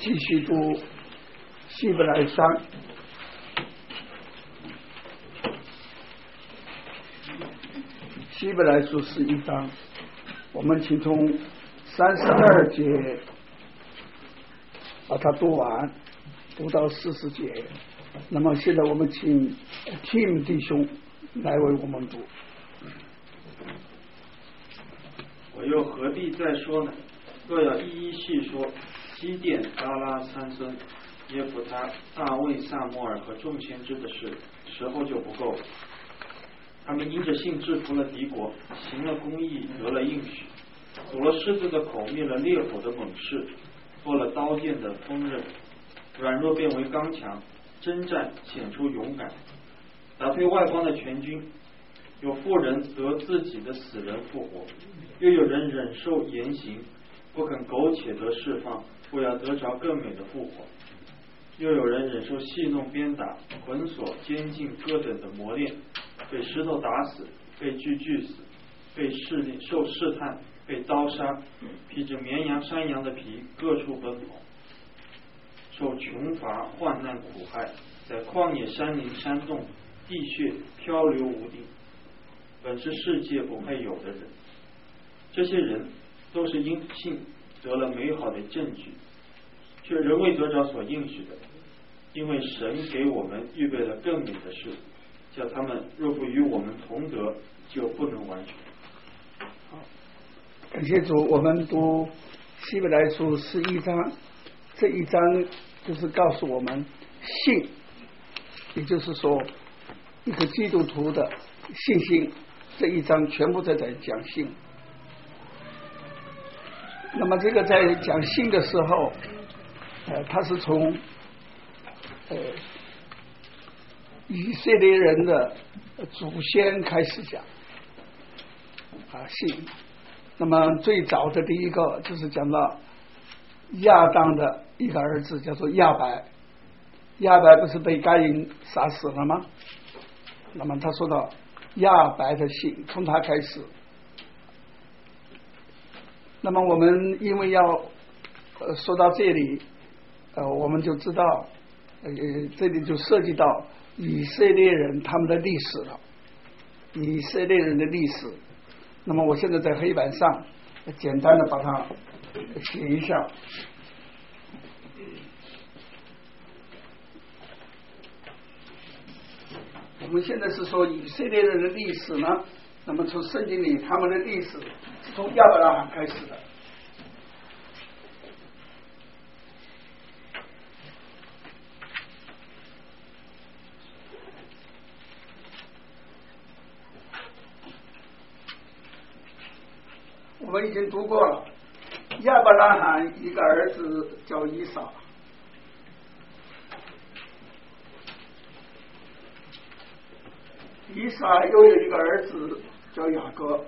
继续读希伯来书，希伯来书11章，我们请从32节把它读完，读到40节。那么现在我们请 Tim 弟兄来为我们读。 我又何必再说呢？若要一一细说基甸、巴拉、参孙、耶弗他、大卫、撒母耳和众先知的事，时候就不够了。他们因着信制服了敌国，行了公义，得了应许，堵了狮子的口，灭了烈火的猛士，做了刀剑的锋刃，软弱变为刚强，征战显出勇敢，打退外邦的全军。有妇人得自己的死人复活，又有人忍受严刑，不肯苟且得释放，为要得着更美的复活。又有人忍受戏弄、鞭打、捆锁、监禁各等的磨练，被石头打死，被锯死，被受试探，被刀杀，披着绵羊、山羊的皮，各处奔跑，受穷乏、患难、苦害，在旷野、山林、山洞、地穴漂流无定，本是世界不配有的人。这些人都是因信得了美好的证据，却仍未得着所应许的，因为神给我们预备了更美的事，叫他们若不与我们同得，就不能完全。 好，感谢主。我们读希伯来书11章，这一章就是告诉我们信，也就是说一个基督徒的信心。这一章全部在讲信。那么这个在讲信的时候，他是从以色列人的祖先开始讲信。那么最早的第一个就是讲到亚当的一个儿子叫做亚伯，亚伯不是被该隐杀死了吗？那么他说到亚伯的信，从他开始。那么我们因为要说到这里，我们就知道，这里就涉及到以色列人他们的历史了，以色列人的历史。那么我现在在黑板上简单的把它写一下。我们现在是说以色列人的历史呢，那么从圣经里他们的历史是从亚伯拉罕开始的。我们已经读过了，亚伯拉罕一个儿子叫以撒，以撒又有一个儿子叫雅各，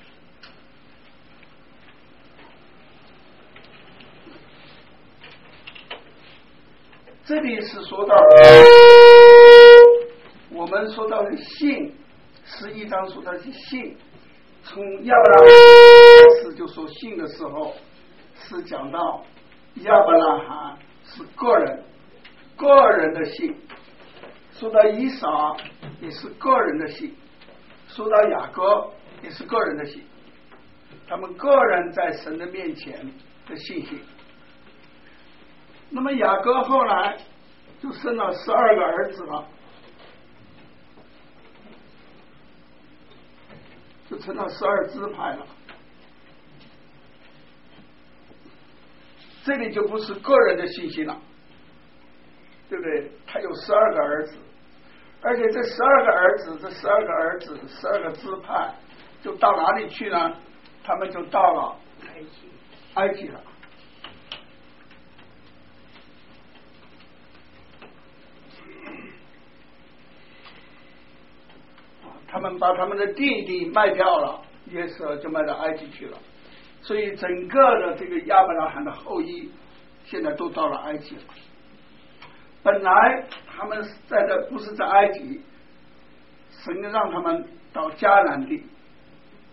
这里是说到我们说到的信，11章说到的信，从亚伯拉罕开始就说信的时候，是讲到亚伯拉罕是个人的信，说到以撒也是个人的信，说到雅各也是个人的信，他们个人在神的面前的信心。那么雅各后来就生了12个儿子了，就成了12支派了。这里就不是个人的信心了，对不对？他有12个儿子，而且这12个12个支派就到哪里去呢？他们就到了埃及了。他们把他们的地卖掉了，约瑟就卖到埃及去了。所以整个的这个亚伯拉罕的后裔现在都到了埃及了。本来他们不是在埃及，神让他们到迦南地。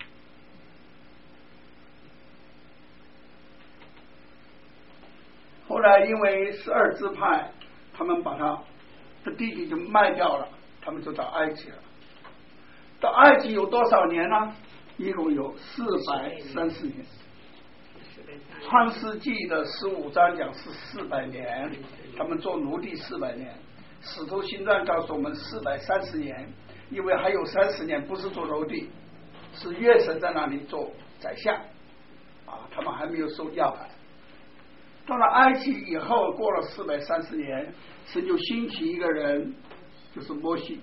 后后来因为12支派，他们把他的地就卖掉了，他们就到埃及了。到埃及有多少年呢？一共有430年。创世纪的15章讲是400年，他们做奴隶400年。使徒行传告诉我们430年，因为还有30年不是做奴隶，是约瑟在那里做宰相啊，他们还没有收亚伯。到了埃及以后，过了430年，神就兴起一个人，就是摩西。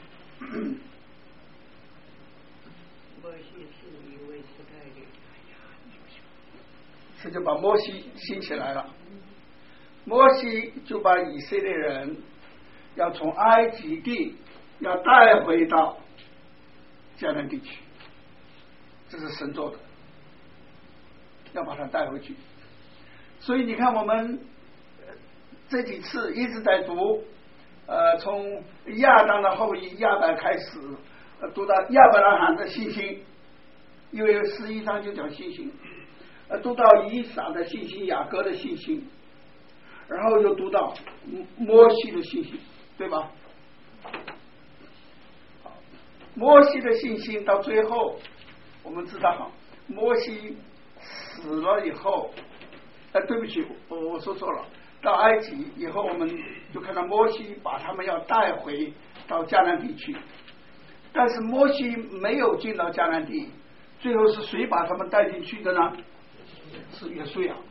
神就把摩西兴起来了，摩西就把以色列人要从埃及地要带回到迦南地区，这是神做的，要把他带回去。所以你看我们这几次一直在读从亚当的后裔亚伯开始读到亚伯拉罕的信心，因为11章就讲信心，读到以撒的信心，雅各的信心，然后又读到摩西的信心，对吧？摩西的信心到最后我们知道摩西死了以后对不起，我说错了，到埃及以后我们就看到摩西把他们要带回到迦南地区，但是摩西没有进到迦南地，最后是谁把他们带进去的呢？是约书亚。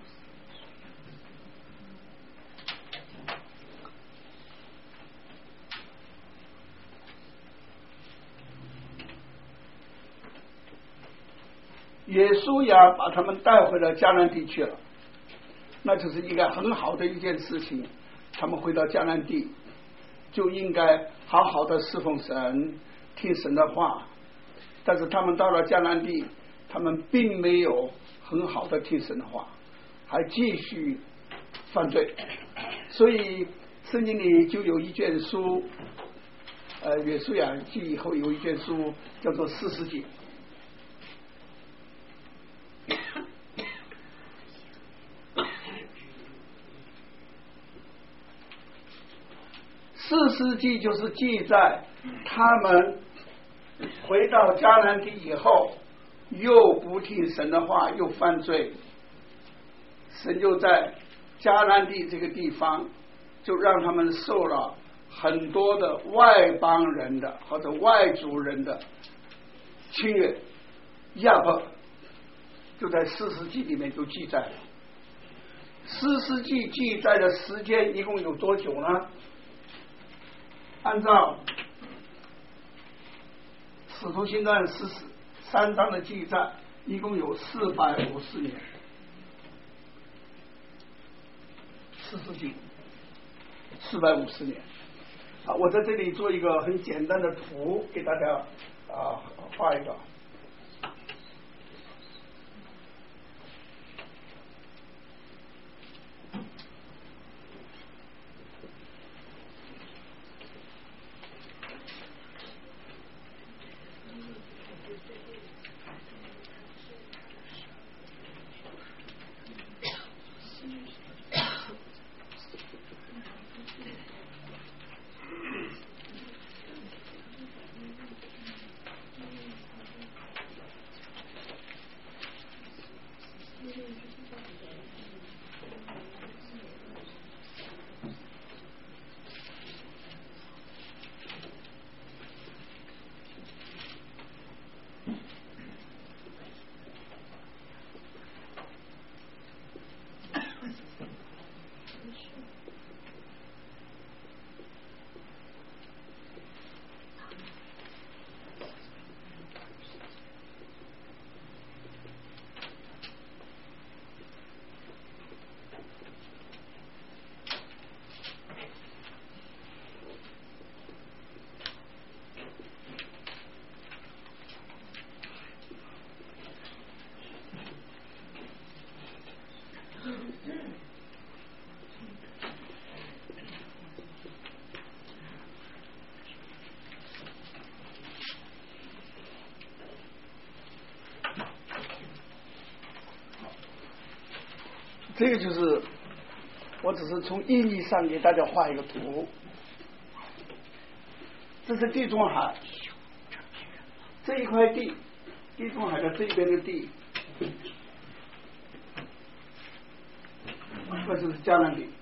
约书亚把他们带回了迦南地去了，那就是一个很好的一件事情。他们回到迦南地，就应该好好的侍奉神，听神的话。但是他们到了迦南地，他们并没有很好的听神的话，还继续犯罪。所以圣经里就有一卷书，约书亚记以后有一卷书叫做士师记。士师记就是记载他们回到迦南地以后，又不听神的话，又犯罪，神就在迦南地这个地方，就让他们受了很多的外邦人的或者外族人的侵略压迫，就在士师记里面就记载了。士师记记载的时间一共有多久呢？按照使徒行传13章的记载，一共有450年。士师记450年啊！我在这里做一个很简单的图给大家画一个。这个就是我只是从意义上给大家画一个图。这是地中海，这一块地，地中海的这边的地，这就是迦南地。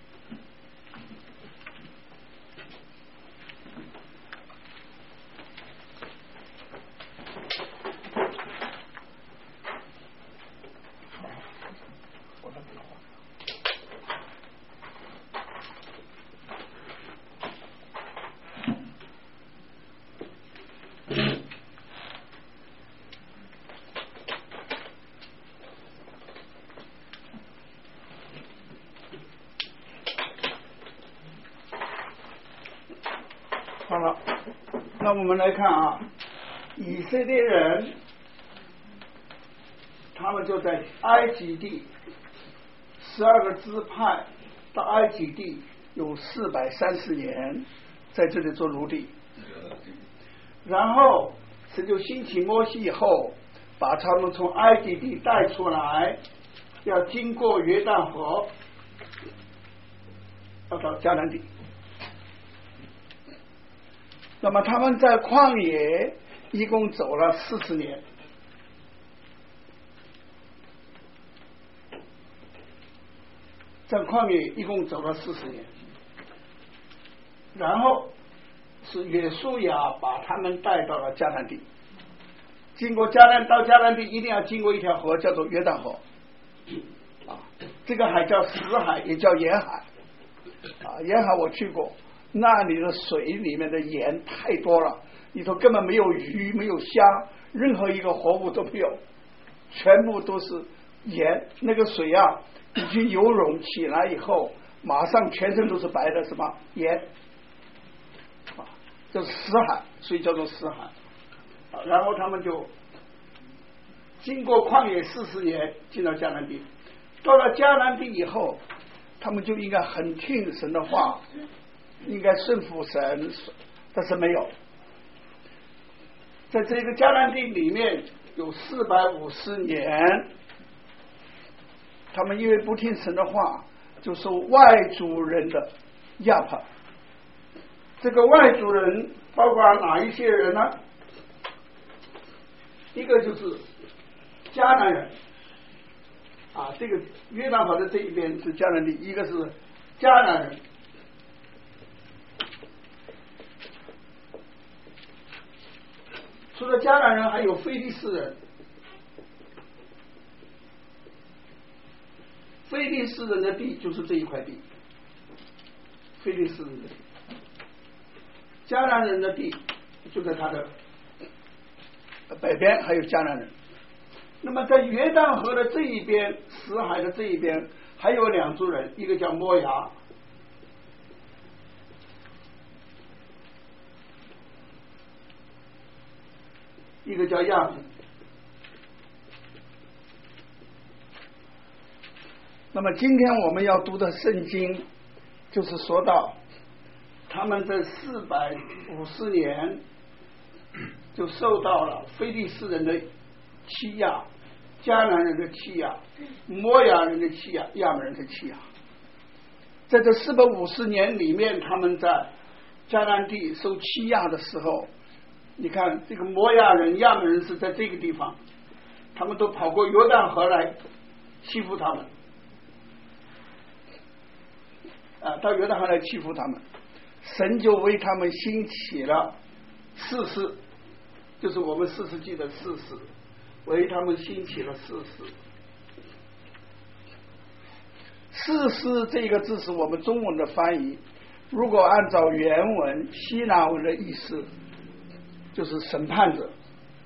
好了，那我们来看啊，以色列人他们就在埃及地12个支派到埃及地有430年，在这里做奴隶。然后神就兴起摩西以后，把他们从埃及地带出来，要经过约旦河，要到迦南地。那么他们在旷野一共走了40年，在旷野一共走了40年，然后是约书亚把他们带到了迦南地。经过到迦南地一定要经过一条河，叫做约旦河啊，这个海叫死海，也叫盐海啊。盐海我去过，那里的水里面的盐太多了，里头根本没有鱼，没有虾，任何一个活物都没有，全部都是盐。那个水啊，已经游泳起来以后，马上全身都是白的，什么盐啊，这是死海，所以叫做死海。然后他们就经过旷野40年，进到迦南地。到了迦南地以后，他们就应该很听神的话，应该顺服神，但是没有。在这个迦南地里面有450年，他们因为不听神的话，就受外族人的压迫。这个外族人包括哪一些人呢？一个就是迦南人啊，这个约旦河的这一边是迦南地，一个是迦南人。除了迦南人，还有非利士人。非利士人的地就是这一块地，非利士人的地。迦南人的地就在他的北边，还有迦南人。那么在约旦河的这一边，死海的这一边，还有2族人，一个叫摩押，一个叫亚门。那么今天我们要读的圣经，就是说到他们这450年就受到了非利士人的欺压，迦南人的欺压，摩押人的欺压，亚门人的欺压。在这450年里面，他们在迦南地受欺压的时候，你看这个摩押人、亚门人是在这个地方，他们都跑过约旦河来欺负他们到约旦河来欺负他们。神就为他们兴起了士师，就是我们4世纪的士师，为他们兴起了士师。士师这个字是我们中文的翻译，如果按照原文希腊文的意思，就是审判者。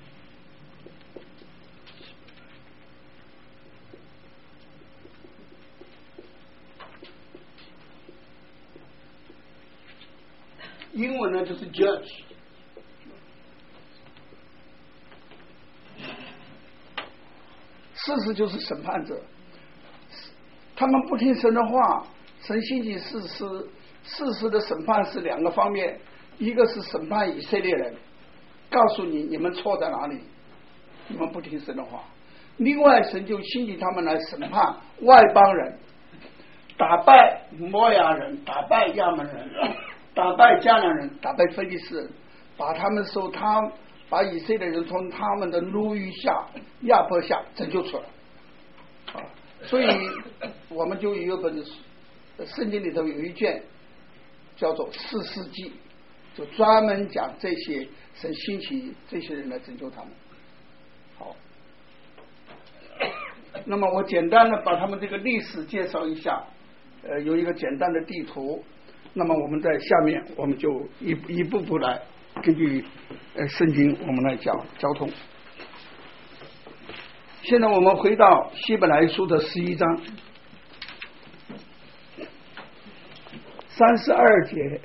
英文呢就是 judge。士师就是审判者，他们不听神的话，神兴起士师。士师的审判是2个方面，一个是审判以色列人，告诉你们错在哪里，你们不听神的话。另外神就兴起他们来审判外邦人， 打败摩亚人，打败亚门人，打败迦南人，打败非利士人，把以色列人从他们的奴役下、压迫下拯救出来。所以我们就有一本圣经里头有一卷叫做士师记，就专门讲这些神兴起这些人来拯救他们。好，那么我简单的把他们这个历史介绍一下，有一个简单的地图。那么我们在下面我们就一步步来根据圣经我们来讲交通。现在我们回到希伯来书的11章32节，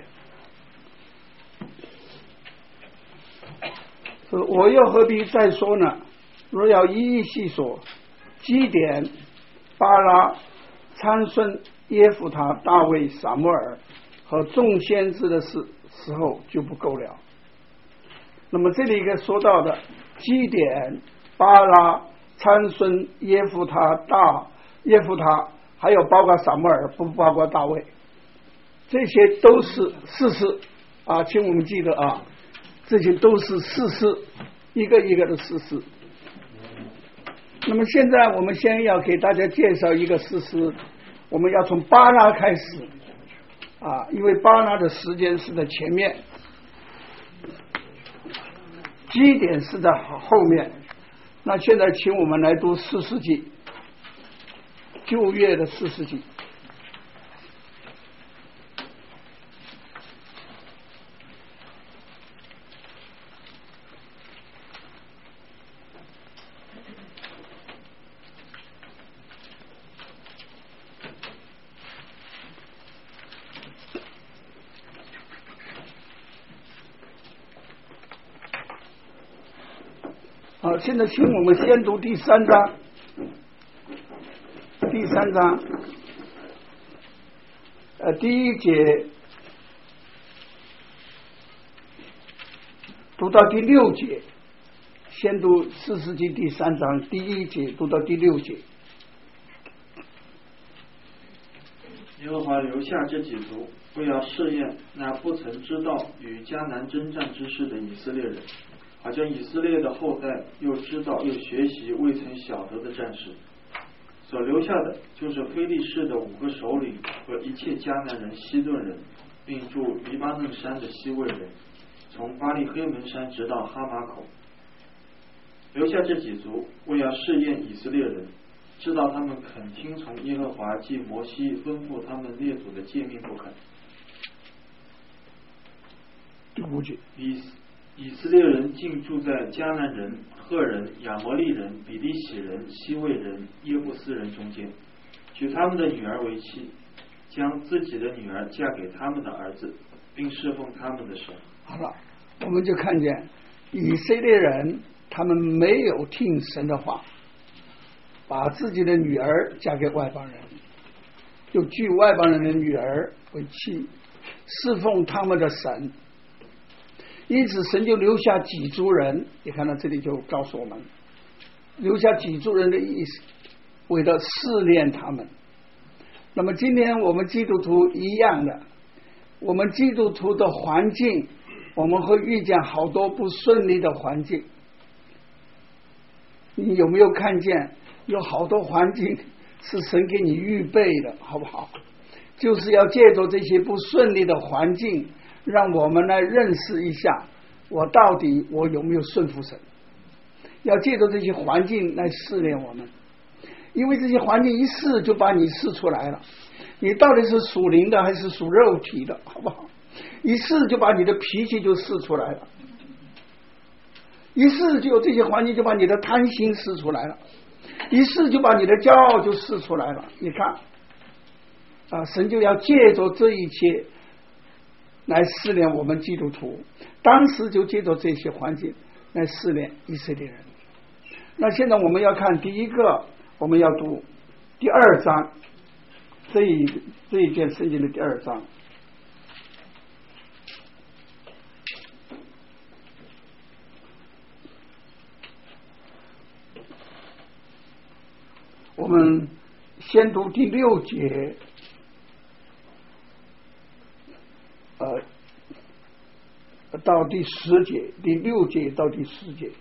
我又何必再说呢？若要一一细说，基甸、巴拉、参孙、耶弗他、大卫、撒母耳和众先知的时候就不够了。那么这里一个说到的基甸、巴拉、参孙、耶弗他、还有包括撒母耳，不包括大卫，这些都是士师啊，请我们记得啊，这些都是士师，一个一个的士师。那么现在我们先要给大家介绍一个士师，我们要从巴拉开始啊，因为巴拉的时间是在前面，基甸是在后面。那现在请我们来读士师记，旧约的士师记。好，现在请我们先读第3章。第3章，第1节读到第6节，先读士师记第3章第1节读到第6节。 耶和华留下这几族，为要试验那不曾知道与迦南征战之事的以色列人，好像以色列的后代又知道又学习未曾晓得的战士。所留下的就是非利士的5个首领和一切迦南人、西顿人，并住黎巴嫩山的西魏人，从巴利黑门山直到哈马口。留下这几族，为要试验以色列人，知道他们肯听从耶和华藉摩西吩咐他们列祖的诫命不肯。 第5节， 以色列人竟住在迦南人、赫人、亚摩利人、比利洗人、西魏人、耶布斯人中间，娶他们的女儿为妻，将自己的女儿嫁给他们的儿子，并侍奉他们的神。 好了，我们就看见以色列人他们没有听神的话，把自己的女儿嫁给外邦人，就娶外邦人的女儿为妻，侍奉他们的神。因此神就留下几族人，你看到这里就告诉我们，留下几族人的意思，为了试炼他们。那么今天我们基督徒一样的，我们基督徒的环境，我们会遇见好多不顺利的环境。你有没有看见有好多环境是神给你预备的，好不好？就是要借助这些不顺利的环境，让我们来认识一下，我到底我有没有顺服神。要借助这些环境来试炼我们，因为这些环境一试就把你试出来了，你到底是属灵的还是属肉体的，好不好？一试就把你的脾气就试出来了，一试就这些环境就把你的贪心试出来了，一试就把你的骄傲就试出来了。你看啊，神就要借助这一切来试炼我们基督徒，当时就借助这些环境来试炼以色列人。那现在我们要看第一个，我们要读第2章，这一卷圣经的第2章。我们先读第6节到第10节，第6节到第10节。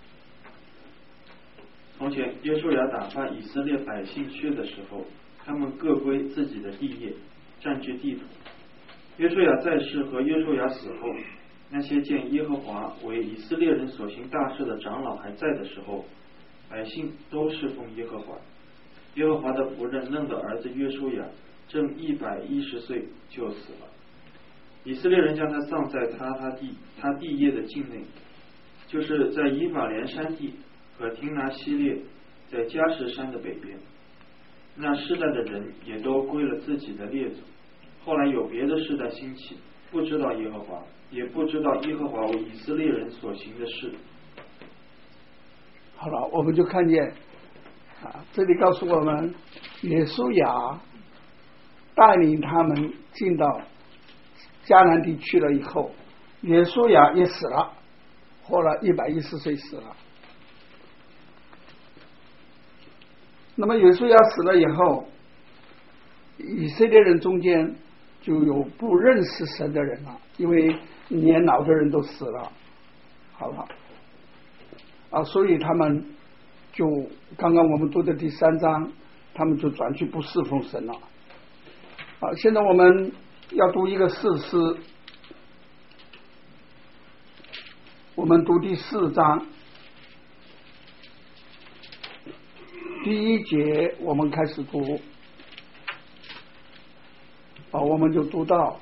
从前约书亚打发以色列百姓去的时候，他们各归自己的地业，占据地土。约书亚在世和约书亚死后，那些见耶和华为以色列人所行大事的长老还在的时候，百姓都侍奉耶和华。耶和华的仆人嫩的儿子约书亚正110岁就死了。以色列人将他葬在他地业的境内，就是在以法莲山地和廷拿西列，在迦实山的北边。那世代的人也都归了自己的列祖。后来有别的世代兴起，不知道耶和华，也不知道耶和华为以色列人所行的事。 好了，我们就看见这里告诉我们，约书亚带领他们进到迦南地区了以后，约书亚也死了，活了110岁死了。那么约书亚死了以后，以色列人中间就有不认识神的人了，因为年老的人都死了，好了所以他们就刚刚我们读的第3章，他们就转去不侍奉神了。现在我们要读一个士师，我们读第4章第1节，我们开始读我们就读到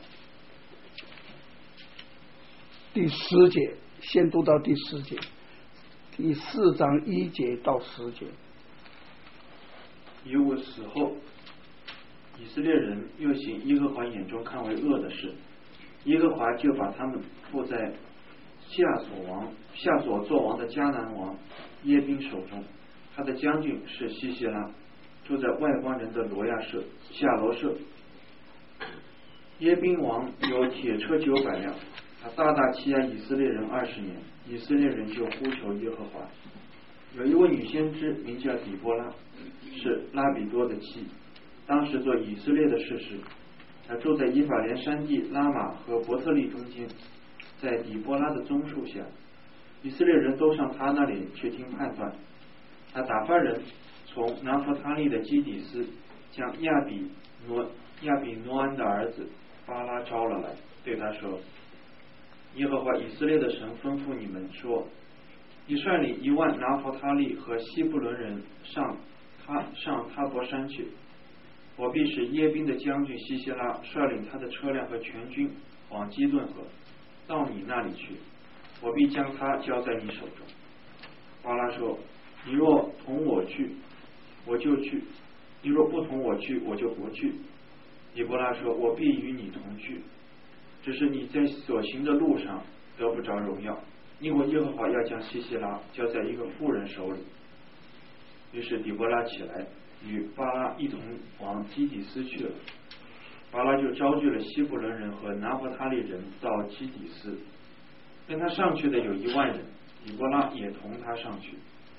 第10节，先读到第10节，第4章1节到10节。 以吾死后，以色列人又行耶和华眼中看为恶的事，耶和华就把他们付在夏所作王的迦南王耶宾手中。他的将军是西西拉，住在外邦人的罗亚舍夏罗舍。耶宾王有铁车900辆，他大大欺压以色列人20年，以色列人就呼求耶和华。有一位女先知名叫底波拉，是拉比多的妻，当时做以色列的士师。他住在以法莲山地拉玛和伯特利中间，在底波拉的棕树下，以色列人都上他那里去听判断。他打发人从拿弗他利的基底斯将亚比挪安的儿子巴拉招了来，对他说：耶和华以色列的神吩咐你们说，你率领1万拿弗他利和西布伦人上他伯山去，我必使耶宾的将军西西拉率领他的车辆和全军往基顿河到你那里去，我必将他交在你手中。巴拉说：你若同我去，我就去；你若不同我去，我就不去。底波拉说：我必与你同去，只是你在所行的路上得不着荣耀，因为耶和华要将西西拉交在一个妇人手里。于是底波拉起来，与巴拉一同往基底斯去了。巴拉就招聚了西布伦人和拿弗他利人到基底斯，跟他上去的有1万人，底波拉也同他上去。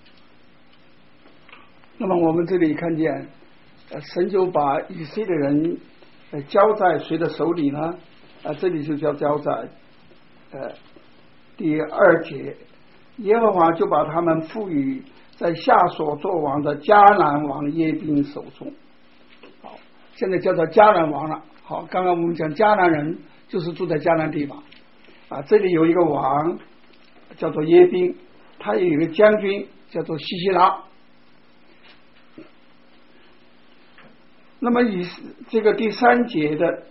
那么我们这里看见神就把以色列人交在谁的手里呢？这里就交在第2节，耶和华就把他们赋予在夏所作王的迦南王耶宾手中。好，现在叫做迦南王了。好，刚刚我们讲迦南人就是住在迦南地方这里有一个王叫做耶宾，他有一个将军叫做西西拉。那么以这个第3节的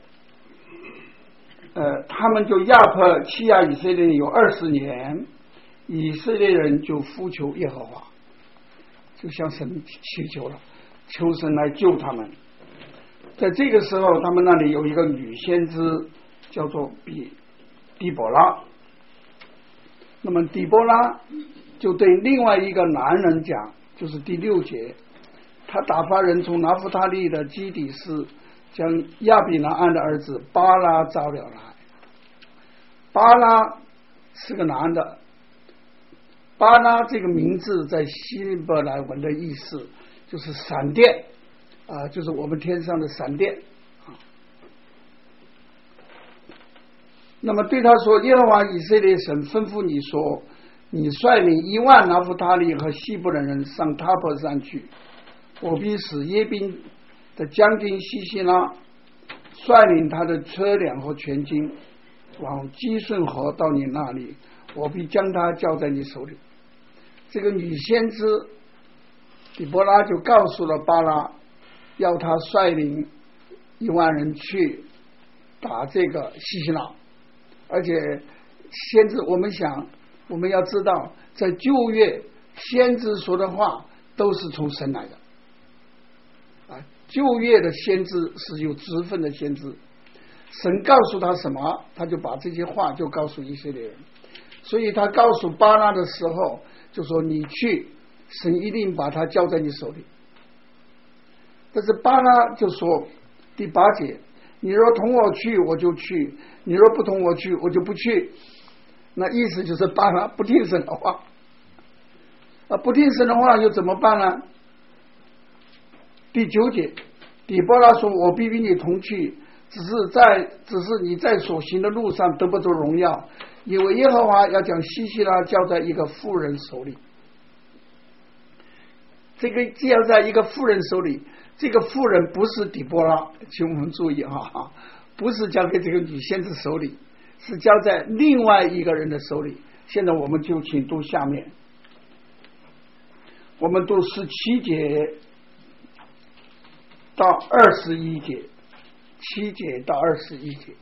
他们就欺压以色列人有20年，以色列人就呼求耶和华，就向神祈求了，求神来救他们。在这个时候，他们那里有一个女先知叫做底波拉。那么底波拉就对另外一个男人讲，就是第6节，他打发人从拿弗他利的基底斯将亚比拿安的儿子巴拉招了来。巴拉是个男的，巴拉这个名字在希伯来文的意思就是闪电就是我们天上的闪电那么对他说，耶和华以色列神吩咐你说，你率领10000拿弗他利和西布的人上塔伯山去，我必使耶宾的将军西西拉率领他的车辆和全军往基顺河到你那里，我必将他交在你手里。这个女先知底波拉就告诉了巴拉，要他率领10000人去打这个西西拉。而且先知，我们要知道，在旧约先知说的话都是从神来的啊。旧约的先知是有职分的先知，神告诉他什么，他就把这些话就告诉以色列人。所以他告诉巴拉的时候就说，你去，神一定把他交在你手里。但是巴拉就说第8节，你若同我去我就去，你若不同我去我就不去。那意思就是巴拉不听神的话不听神的话又怎么办呢？第9节，底波拉说，我必与你同去，只是你在所行的路上得不着荣耀，因为耶和华要将西西拉交在一个妇人手里。这个交在一个妇人手里，这个妇人不是底波拉，请我们注意不是交给这个女先知手里，是交在另外一个人的手里。现在我们就请读下面，我们读17节到21节，7节到21节。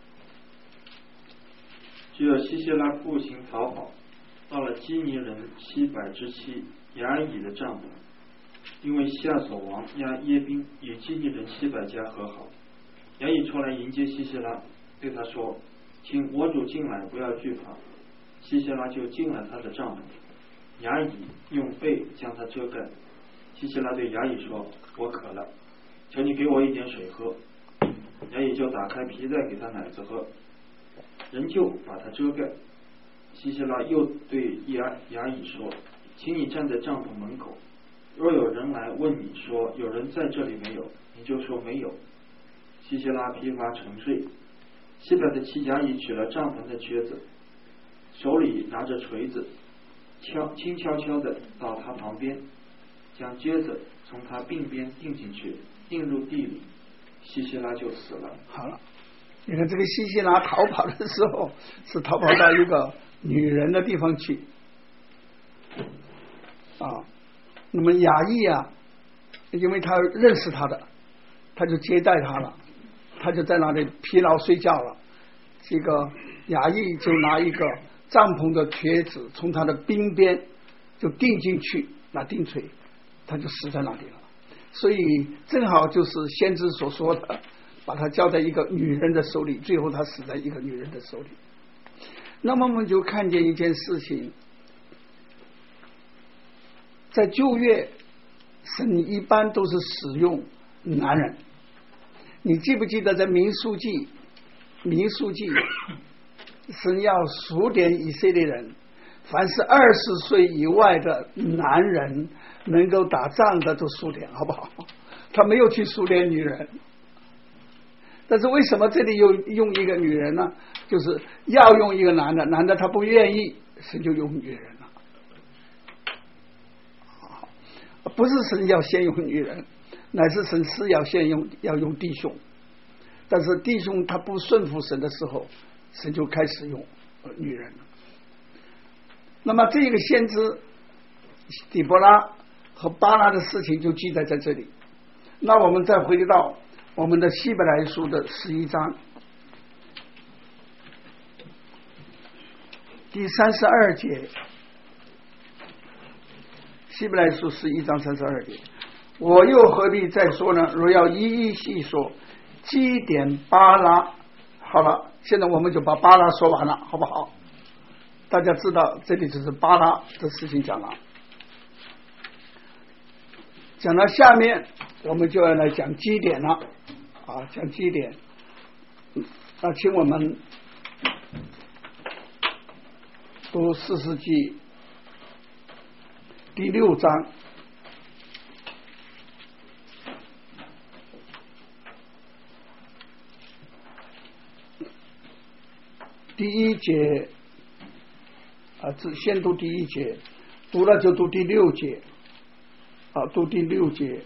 只有西西拉步行逃跑，到了基尼人700之妻雅以的帐篷，因为夏所王耶宾与基尼人700家和好。雅以出来迎接西西拉，对他说，请我主进来，不要惧怕。西西拉就进了他的帐篷，雅以用被将他遮盖。西西拉对雅以说，我渴了，求你给我一点水喝。雅以就打开皮带给他奶子喝，人就把他遮盖。西西拉又对雅以说，请你站在帐篷门口，若有人来问你说，有人在这里没有，你就说没有。西西拉疲乏沉睡。700的妻雅以取了帐篷的橛子，手里拿着锤子，轻悄悄的到他旁边，将橛子从他鬓边钉进去，钉入地里，西西拉就死了。 好了，你看这个西西拉逃跑的时候是逃跑到一个女人的地方去那么雅意因为他认识他的，他就接待他了，他就在那里疲劳睡觉了。这个雅意就拿一个帐篷的橛子从他的鬓边就钉进去，拿钉锤，他就死在那里了。所以正好就是先知所说的，把他交在一个女人的手里，最后他死在一个女人的手里。那么我们就看见一件事情，在旧约神一般都是使用男人。你记不记得在民数记神要数点以色列人，凡是20岁以外的男人能够打仗的都数点，好不好？他没有去数点女人。但是为什么这里又用一个女人呢？就是要用一个男的他不愿意，神就用女人了。不是神要先用女人，乃是神是要用弟兄。但是弟兄他不顺服神的时候，神就开始用女人了。那么这个先知底波拉和巴拉的事情就记载在这里。那我们再回到我们的希伯来书的11章第32节，希伯来书11章32节，我又何必再说呢？若要一一细说，基点巴拉。好了，现在我们就把巴拉说完了，好不好？大家知道这里就是巴拉的事情讲了。讲到下面我们就要来讲基点了讲基点。那请我们读士师记第6章第一节先读第一节，读了就读第6节读第6节。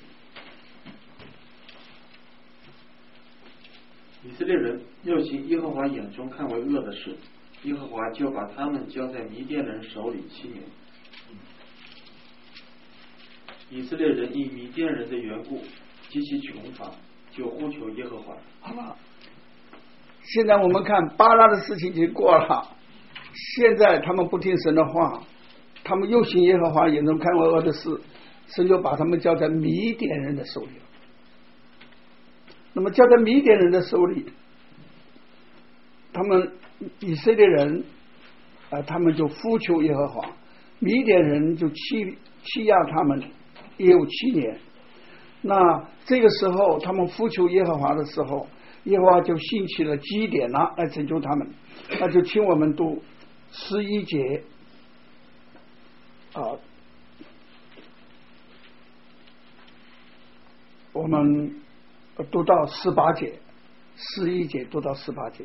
以色列人又行耶和华眼中看为恶的事，耶和华就把他们交在米甸人手里7年。以色列人因米甸人的缘故极其穷乏，就呼求耶和华。 好了，现在我们看巴拉的事情已经过了，现在他们不听神的话，他们又行耶和华眼中看为恶的事，神就把他们交在米甸人的手里。那么交在米甸人的手里，他们以色列人他们就呼求耶和华，米甸人就欺压他们也有7年。那这个时候他们呼求耶和华的时候，耶和华就兴起了基甸来拯救他们。那就请我们读11节我们读到18节，11节读到18节。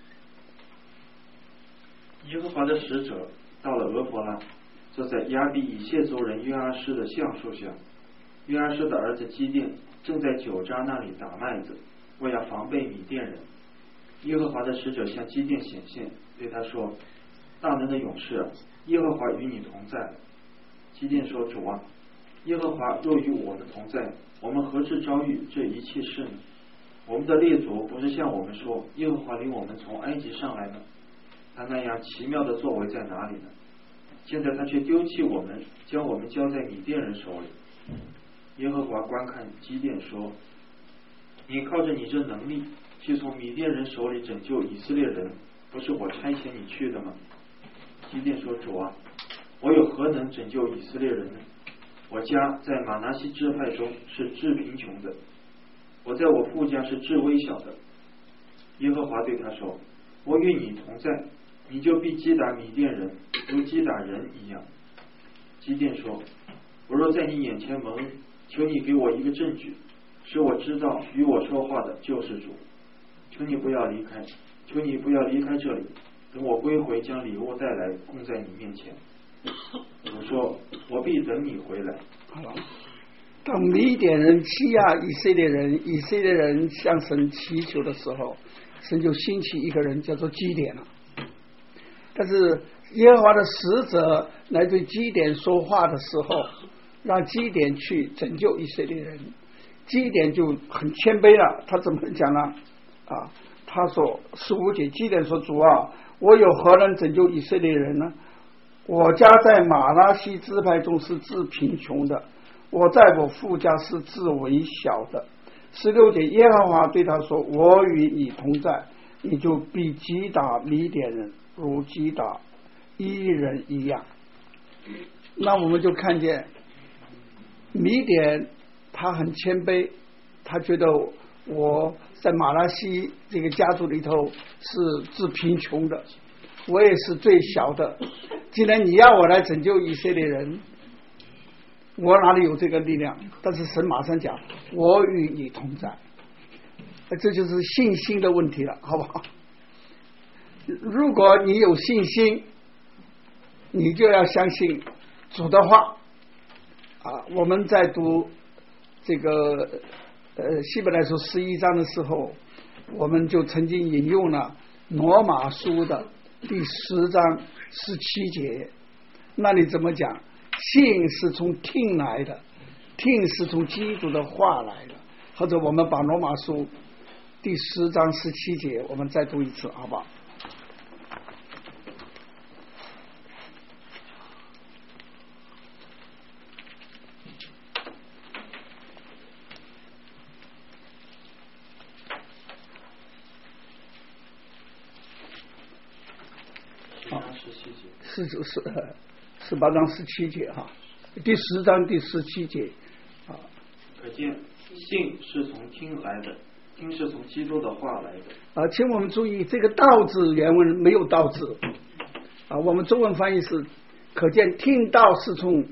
耶和华的使者到了俄伯拉，坐在亚比以谢族人约阿施的橡树下。约阿施的儿子基甸正在酒渣那里打麦子，为要防备米甸人。耶和华的使者向基甸显现，对他说：大能的勇士，耶和华与你同在。基甸说：主啊，耶和华若与我们同在，我们何至遭遇这一切事呢？我们的列祖不是向我们说，耶和华领我们从埃及上来呢？他那样奇妙的作为在哪里呢？现在他却丢弃我们，将我们交在米甸人手里。耶和华观看基甸说：你靠着你这能力去从米甸人手里拯救以色列人，不是我差遣你去的吗？基甸说：主啊，我有何能拯救以色列人呢？我家在玛拿西支派中是至贫穷的，我在我父家是至微小的。耶和华对他说：我与你同在，你就必击打米甸人，如击打人一样。基甸说：我若在你眼前蒙恩，求你给我一个证据，使我知道与我说话的就是主。求你不要离开，求你不要离开这里，等我归回，将礼物带来供在你面前。主说：我必等你回来。 当米甸人欺压以色列人，以色列人向神祈求的时候，神就兴起一个人叫做基甸了。但是耶和华的使者来对基甸说话的时候，让基甸去拯救以色列人。基甸就很谦卑了，他怎么讲呢？他说15节，基甸说：主啊，我有何能拯救以色列人呢？我家在玛拿西支派中是至贫穷的，我在我父家是至微小的。16节，耶和华对他说：我与你同在，你就必击打米甸人，如击打一人一样。那我们就看见米甸他很谦卑，他觉得我在玛拿西这个家族里头是至贫穷的，我也是最小的，既然你要我来拯救以色列人，我哪里有这个力量？但是神马上讲：我与你同在。这就是信心的问题了，好不好？如果你有信心，你就要相信主的话我们在读这个希伯来书11章的时候，我们就曾经引用了罗马书的第10章17节，那里怎么讲？信是从听来的，听是从基督的话来的。或者我们把罗马书第10章17节我们再读一次，好不好？18章17节第10章第17节可见信是从听来的，听是从基督的话来的请我们注意，这个道字原文没有道字我们中文翻译是可见听道是从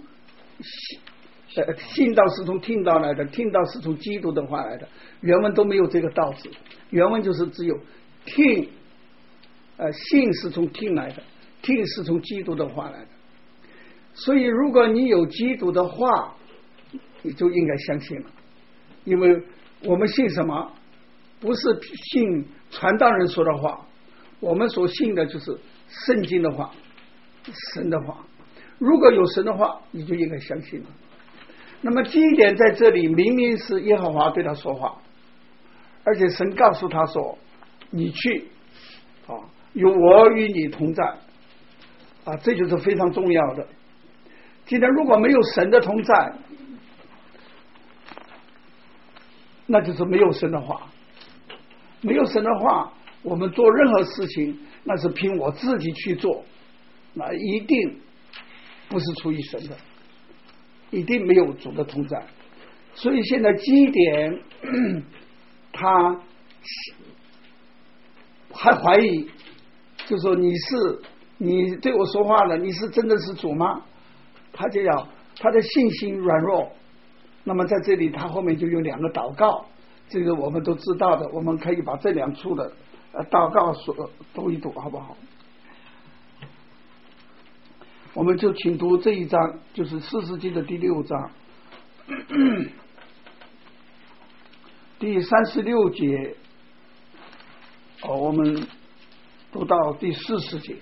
信道是从听道来的，听道是从基督的话来的，原文都没有这个道字，原文就是只有听信是从听来的，听是从基督的话来的。所以如果你有基督的话，你就应该相信了，因为我们信什么？不是信传道人说的话，我们所信的就是圣经的话，神的话。如果有神的话，你就应该相信了。那么基甸在这里明明是耶和华对他说话，而且神告诉他说你去有我与你同在这就是非常重要的。今天如果没有神的同在，那就是没有神的话。没有神的话，我们做任何事情那是凭我自己去做，那一定不是出于神的，一定没有主的同在。所以现在基甸他还怀疑，就说你对我说话了，你是真的是主吗？他就要他的信心软弱。那么在这里他后面就有2个祷告，这个我们都知道的，我们可以把这2处的祷告读一读好不好？我们就请读这一章，就是士师记的第6章第36节我们读到第40节。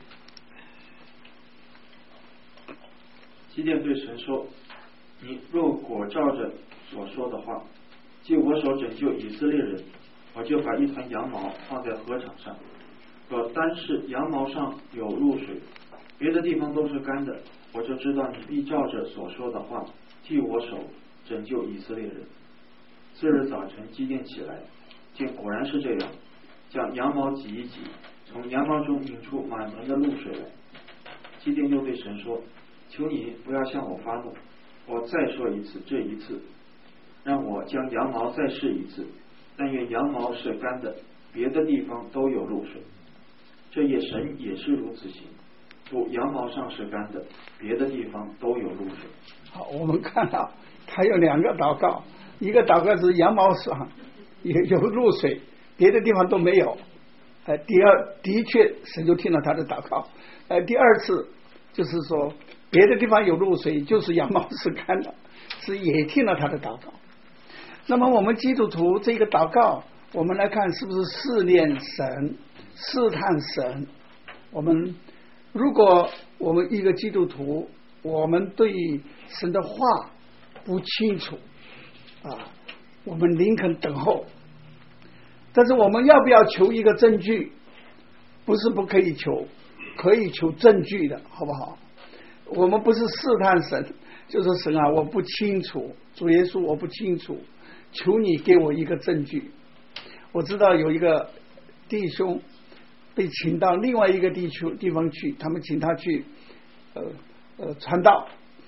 基甸对神说，你若果照着所说的话，借我手拯救以色列人，我就把一团羊毛放在禾场上，可单是羊毛上有露水，别的地方都是干的，我就知道你必照着所说的话替我手拯救以色列人。次日早晨，基甸起来，见果然是这样，将羊毛挤一挤，从羊毛中引出满盆的露水来。基甸又对神说，求你不要向我发怒，我再说一次，这一次让我将羊毛再试一次，但愿羊毛是干的，别的地方都有露水。这夜神也是如此行，不，羊毛上是干的，别的地方都有露水。 好，我们看到他有2个祷告，一个祷告是羊毛上也有露水，别的地方都没有。的确神就听了他的祷告。第二次就是说别的地方有露水，就是羊毛是干的，是也听了他的祷告。那么我们基督徒这个祷告，我们来看是不是试炼神、试探神。如果我们一个基督徒，我们对神的话不清楚我们宁肯等候。但是我们要不要求一个证据？不是不可以求，可以求证据的，好不好？我们不是试探神，就说神我不清楚，主耶稣我不清楚，求你给我一个证据。我知道有一个弟兄被请到另外一个地方去，他们请他去传道，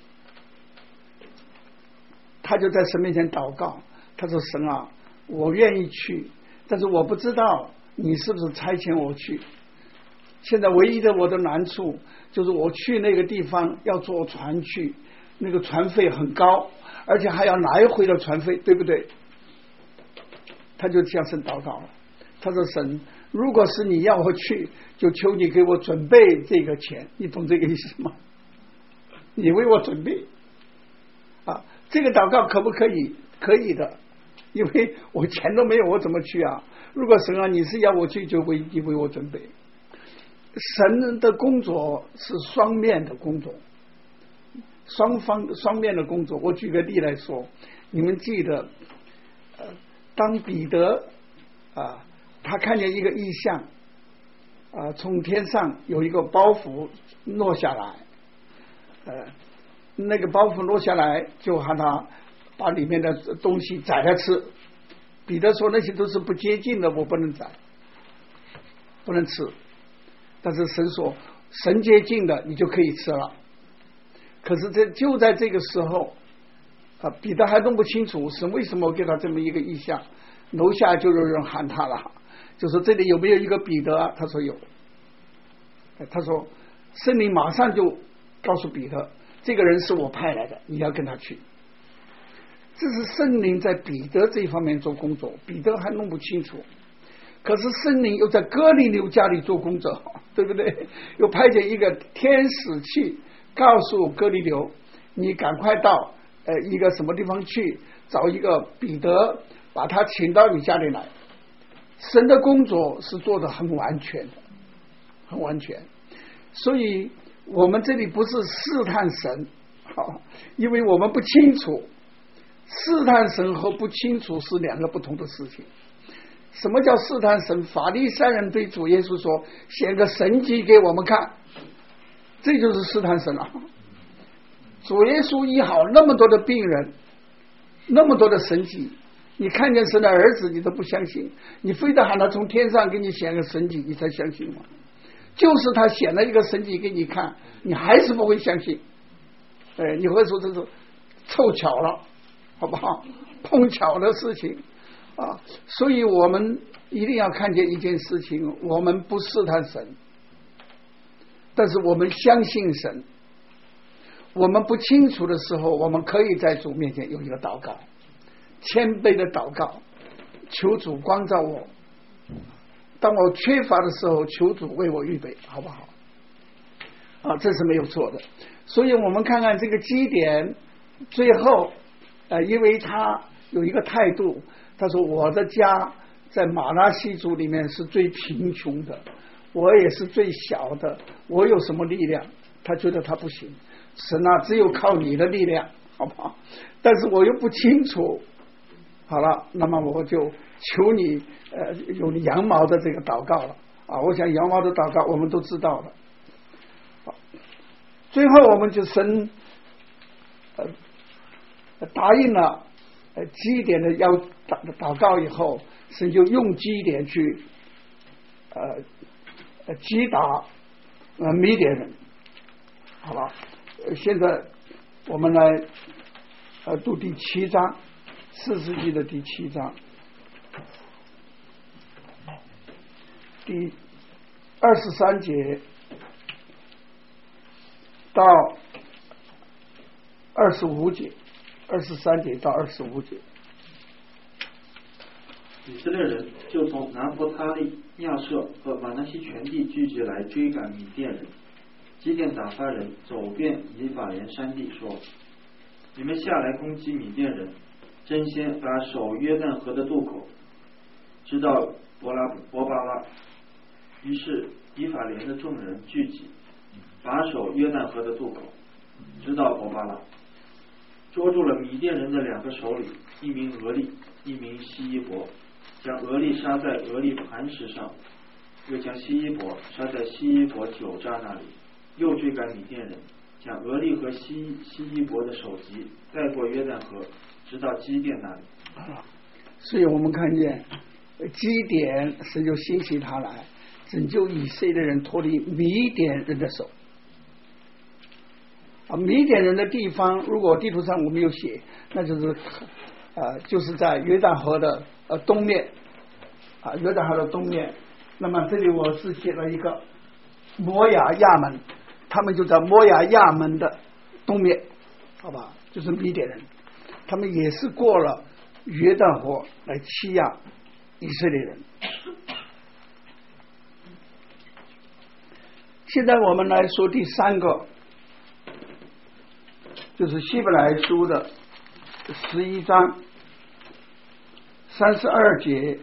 他就在神面前祷告，他说神我愿意去，但是我不知道你是不是差遣我去。现在唯一的我的难处就是我去那个地方要坐船去，那个船费很高，而且还要来回的船费，对不对？他就向神祷告了，他说神，如果是你要我去，就求你给我准备这个钱，你懂这个意思吗？你为我准备这个祷告可不可以？可以的，因为我钱都没有，我怎么去啊？如果神你是要我去，就你为我准备。神的工作是双面的工作，双面的工作。我举个例来说，你们记得当彼得他看见一个异象从天上有一个包袱落下来，那个包袱落下来就喊他把里面的东西宰来吃。彼得说那些都是不洁净的，我不能宰，不能吃。但是神说神洁净的你就可以吃了。可是就在这个时候彼得还弄不清楚神为什么给他这么一个意象，楼下就有人喊他了，就说这里有没有一个彼得他说有。他说圣灵马上就告诉彼得，这个人是我派来的，你要跟他去。这是圣灵在彼得这一方面做工作，彼得还弄不清楚。 可是圣灵又在哥尼流家里做工作，对不对？又派遣一个天使去告诉哥尼流，你赶快到一个什么地方去找一个彼得，把他请到你家里来。神的工作是做得很完全的，很完全。所以我们这里不是试探神，因为我们不清楚，试探神和不清楚是两个不同的事情。什么叫试探神？法利赛人对主耶稣说，显个神迹给我们看，这就是试探神了。主耶稣医好那么多的病人，那么多的神迹，你看见神的儿子你都不相信，你非得喊他从天上给你显个神迹你才相信吗？就是他显了一个神迹给你看，你还是不会相信。你会说这是凑巧了，好不好？碰巧的事情啊！所以我们一定要看见一件事情，我们不试探神，但是我们相信神。我们不清楚的时候，我们可以在主面前有一个祷告，谦卑的祷告，求主光照我。当我缺乏的时候，求主为我预备，好不好？这是没有错的。所以我们看看这个基甸，最后因为他有一个态度，他说我的家在马拉西族里面是最贫穷的，我也是最小的，我有什么力量？他觉得他不行，神啊，只有靠你的力量，好不好？但是我又不清楚，好了，那么我就求你有羊毛的这个祷告了我想羊毛的祷告我们都知道了。最后我们就神答应了基甸的祷告以后，神就用基甸去击打米甸人。好了，现在我们来读第7章，4世纪的第7章第23节到25节，23节到25节。 以色列人就从拿伯他利、亚设和马拿西全地聚集来追赶米甸人。基甸打发人走遍以法莲山地，说：你们下来攻击米甸人，争先把守约旦河的渡口，直到伯巴拉。于是以法莲的众人聚集，把守约旦河的渡口，直到伯巴拉，捉住了米甸人的2个首领，一名俄利，一名希伊伯，将俄利杀在俄利磐石上，又将希伊伯杀在希伊伯酒榨那里，又追赶米甸人，将俄利和希伊伯的首级带过约旦河，直到基甸那里。 所以我们看见基甸神就兴起他来拯救以色列人脱离米甸人的手。米甸人的地方，如果地图上我没有写，那就是就是在约旦河的东面约旦河的东面。那么这里我是写了一个摩亚亚门，他们就在摩亚亚门的东面，好吧，就是米甸人，他们也是过了约旦河来欺压以色列人。现在我们来说第3个，就是希伯来书的11章32节。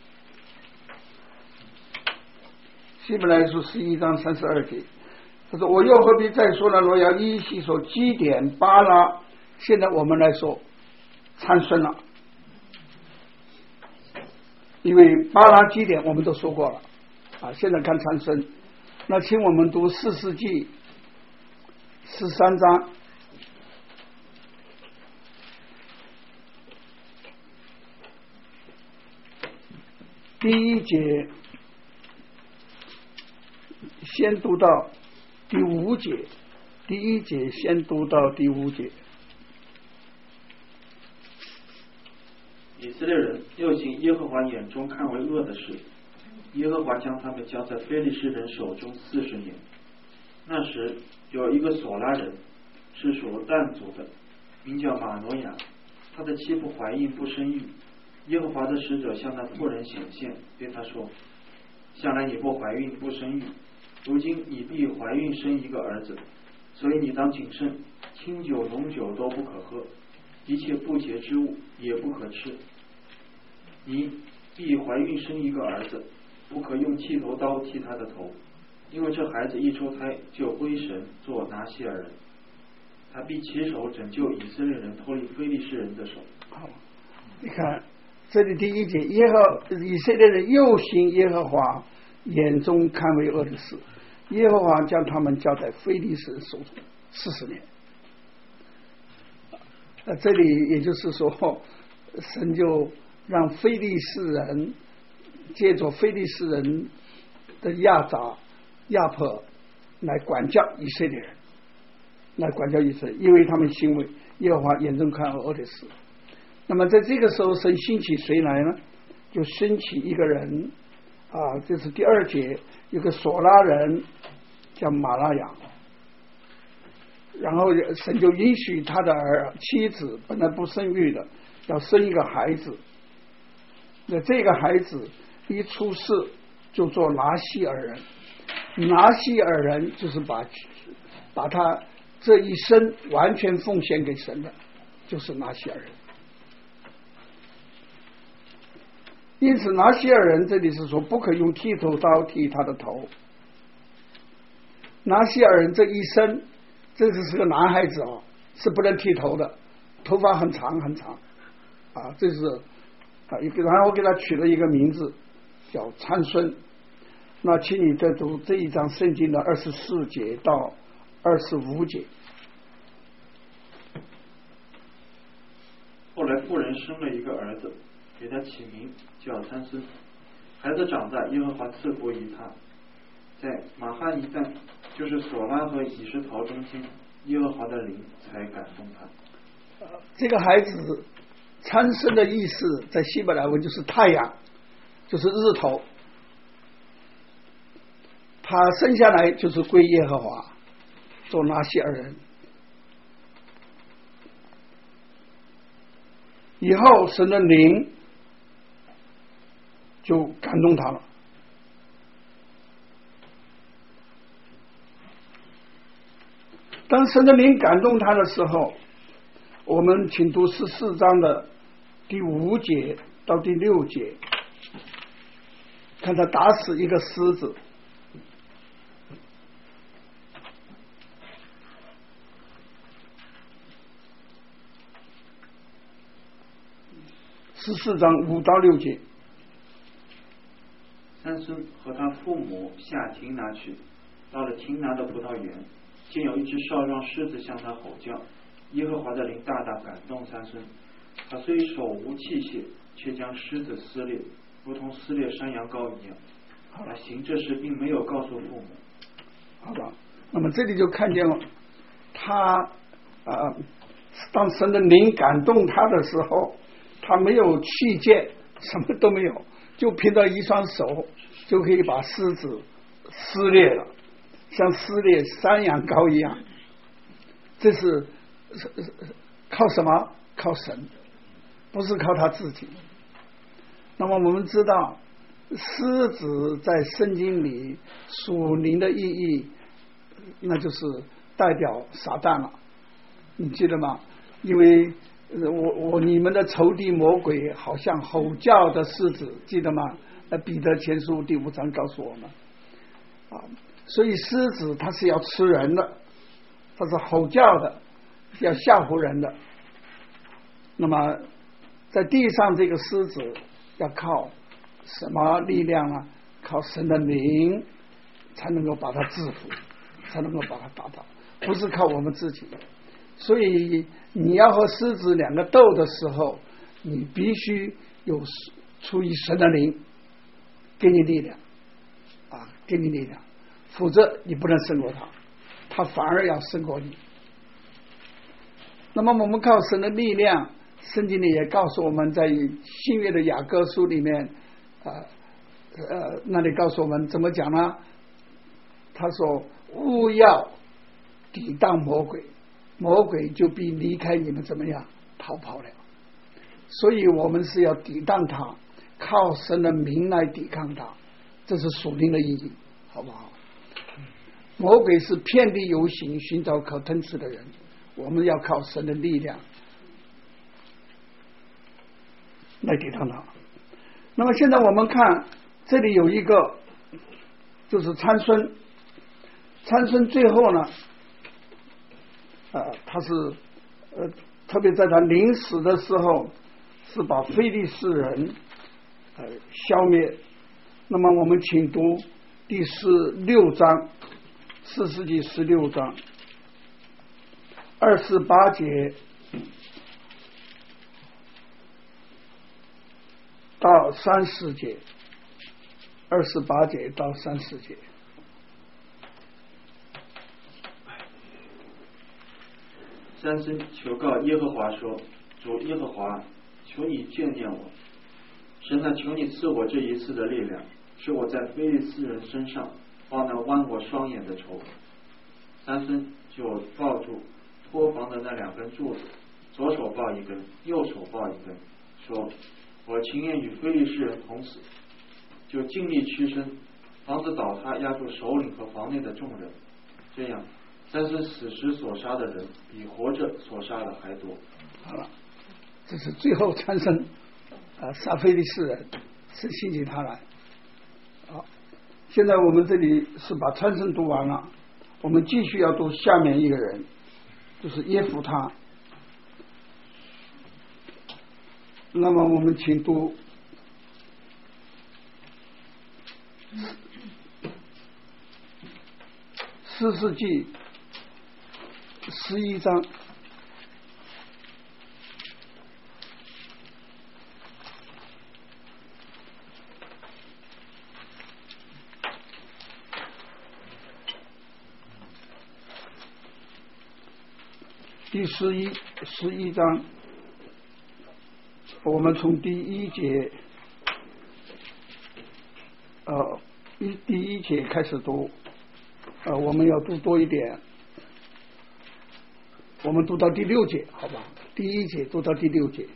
希伯来书11章32节，他说：我又何必再说呢？若要一一细说，基甸、巴拉，现在我们来说参孙了，因为巴拉、基甸我们都说过了现在看参孙。那请我们读4世纪13章第1节，先读到第5节，第1节先读到第5节。 以色列人又行耶和华眼中看为恶的事，耶和华将他们交在非利士人手中40年。那时有一个索拉人，是属但族的，名叫马挪亚，他的妻妇怀孕不生育， 耶和华的使者向那妇人显现，对他说：向来你不怀孕不生育，如今你必怀孕生一个儿子，所以你当谨慎，清酒浓酒都不可喝，一切不洁之物也不可吃。你必怀孕生一个儿子，不可用剃头刀剃他的头，因为这孩子一出胎就归神做拿西尔人，他必起手拯救以色列人脱离非利士人的手。 好，你看这里第一节，以色列人又行耶和华眼中看为恶的事，耶和华将他们交在非利士人手中40年。这里也就是说，神就让非利士人借着非利士人的压迫来管教以色列人，因为他们行为耶和华眼中看为恶的事。那么在这个时候，神兴起谁来呢？就兴起一个人啊，这是第2节，有个索拉人叫马拉雅，然后神就允许他的妻子本来不生育的，要生一个孩子。那这个孩子一出世就做拿西尔人，拿西尔人就是把他这一生完全奉献给神的，就是拿西尔人。因此拿西尔人这里是说不可用剃头刀剃他的头。拿西尔人这一生，这是个男孩子啊，是不能剃头的，头发很长很长啊，这是啊，然后给他取了一个名字叫参孙。那请你再读这一章圣经的24节到25节。 后来妇人生了一个儿子，给他起名叫参孙。孩子长大，耶和华赐福于他，在马哈尼旦，就是索拉和以实陶中间，耶和华的灵才感动他。 这个孩子参孙的意思在希伯来文就是太阳，就是日头。他生下来就是归耶和华，做拿西尔人。以后神的灵就感动他了。当神的灵感动他的时候，我们请读14章的第5节到第6节，看他打死一个狮子。14章5到6节。 参孙和他父母下亭拿去，到了亭拿的葡萄园，见有一只少壮狮子向他吼叫，耶和华的灵大大感动参孙，他虽手无器械，却将狮子撕裂，如同撕裂山羊羔一样。他行这事并没有告诉父母。 好吧，那么这里就看见了他当神的灵感动他的时候，他没有器械，什么都没有，就凭着一双手就可以把狮子撕裂了，像撕裂山羊羔一样。这是靠什么？靠神，不是靠他自己。那么我们知道狮子在圣经里属灵的意义，那就是代表撒旦了，你记得吗？因为你们的仇敌魔鬼好像吼叫的狮子，记得吗？彼得前书第5章告诉我们啊，所以狮子它是要吃人的，它是吼叫的，要吓唬人的。那么在地上这个狮子要靠什么力量呢？靠神的灵才能够把它制服，才能够把它打倒，不是靠我们自己。所以你要和狮子两个斗的时候，你必须有出于神的灵给你力量啊，给你力量，否则你不能胜过他，他反而要胜过你。那么我们靠神的力量，圣经里也告诉我们，在新约的雅各书里面那里告诉我们怎么讲呢？他说勿要抵挡魔鬼，魔鬼就必离开你们怎么样？逃跑了。 所以我们是要抵挡他，靠神的名来抵抗他，这是属灵的意义，好不好？魔鬼是遍地游行，寻找可吞吃的人，我们要靠神的力量来抵挡他。那么现在我们看这里有一个就是参孙，参孙最后呢他是特别在他临死的时候是把非利士人消灭。那么我们请读第16章，4世纪16章28节到30节，28节到30节。 参孙求告耶和华说：主耶和华，求你眷念我，神啊，求你赐我这一次的力量，使我在非利士人身上报那剜我双眼的仇。参孙就抱住托房的那2根柱子，左手抱一根，右手抱一根，说：我情愿与非利士人同死。就尽力屈身，房子倒塌，压住首领和房内的众人。这样，参孙死时所杀的人比活着所杀的还多。 好了，这是最后参孙杀非利士人，是兴起他来。好，现在我们这里是把参孙读完了，我们继续要读下面一个人，就是耶弗他。那么我们请读4世纪11章第11章，我们从第1节第1节开始读，我们要读多一点，我们读到第6节，好吧？第1节读到第6节。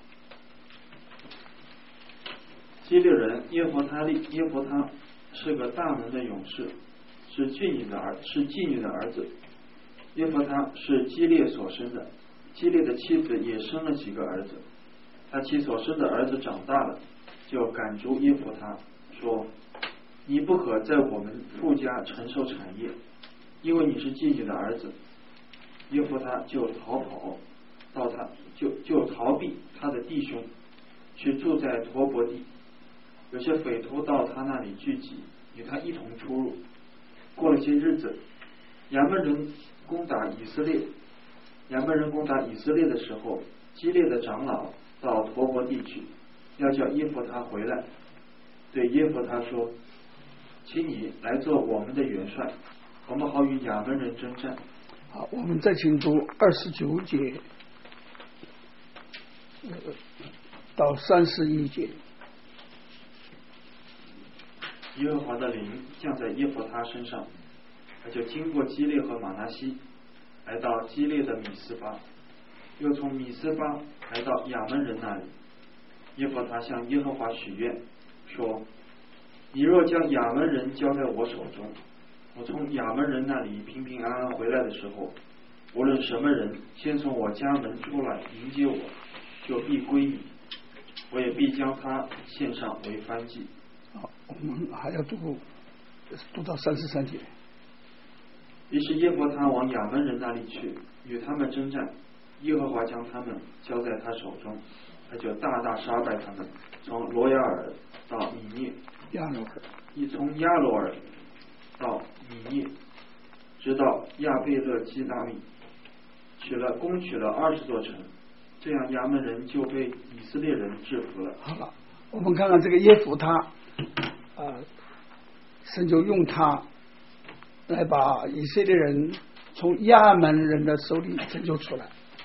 基列人耶弗他是个大能的勇士，是妓女的儿子。耶弗他是基列所生的，基列的妻子也生了几个儿子。他妻所生的儿子长大了，就赶逐耶弗他，说：你不可在我们父家承受产业，因为你是妓女的儿子。耶弗他就逃避他的弟兄，去住在陀伯地。有些匪徒到他那里聚集，与他一同出入。过了些日子，亚扪人攻打以色列的时候，基列的长老到陀伯地去，要叫耶弗他回来，对耶弗他说：请你来做我们的元帅，我们好与亚扪人征战。 好，我们再请读29节到31节。 耶和华的灵降在耶弗他身上，他就经过基列和马拿西，来到基列的米斯巴，又从米斯巴来到亚扪人那里。耶弗他向耶和华许愿说：你若将亚扪人交在我手中，我从亚扪人那里平平安安回来的时候，无论什么人先从我家门出来迎接我，就必归你，我也必将他献上为燔祭。 好，我们还要读到33节。 于是耶弗他往亚扪人那里去，与他们征战。耶和华将他们交在他手中，他就大大杀败他们，从罗亚尔到米涅，从亚罗尔到米涅，直到亚贝勒基拉米，攻取了20座城。这样亚扪人就被以色列人制服了。 好了，我们看看这个耶弗他，神就用他来把以色列人从亚扪人的手里拯救出来。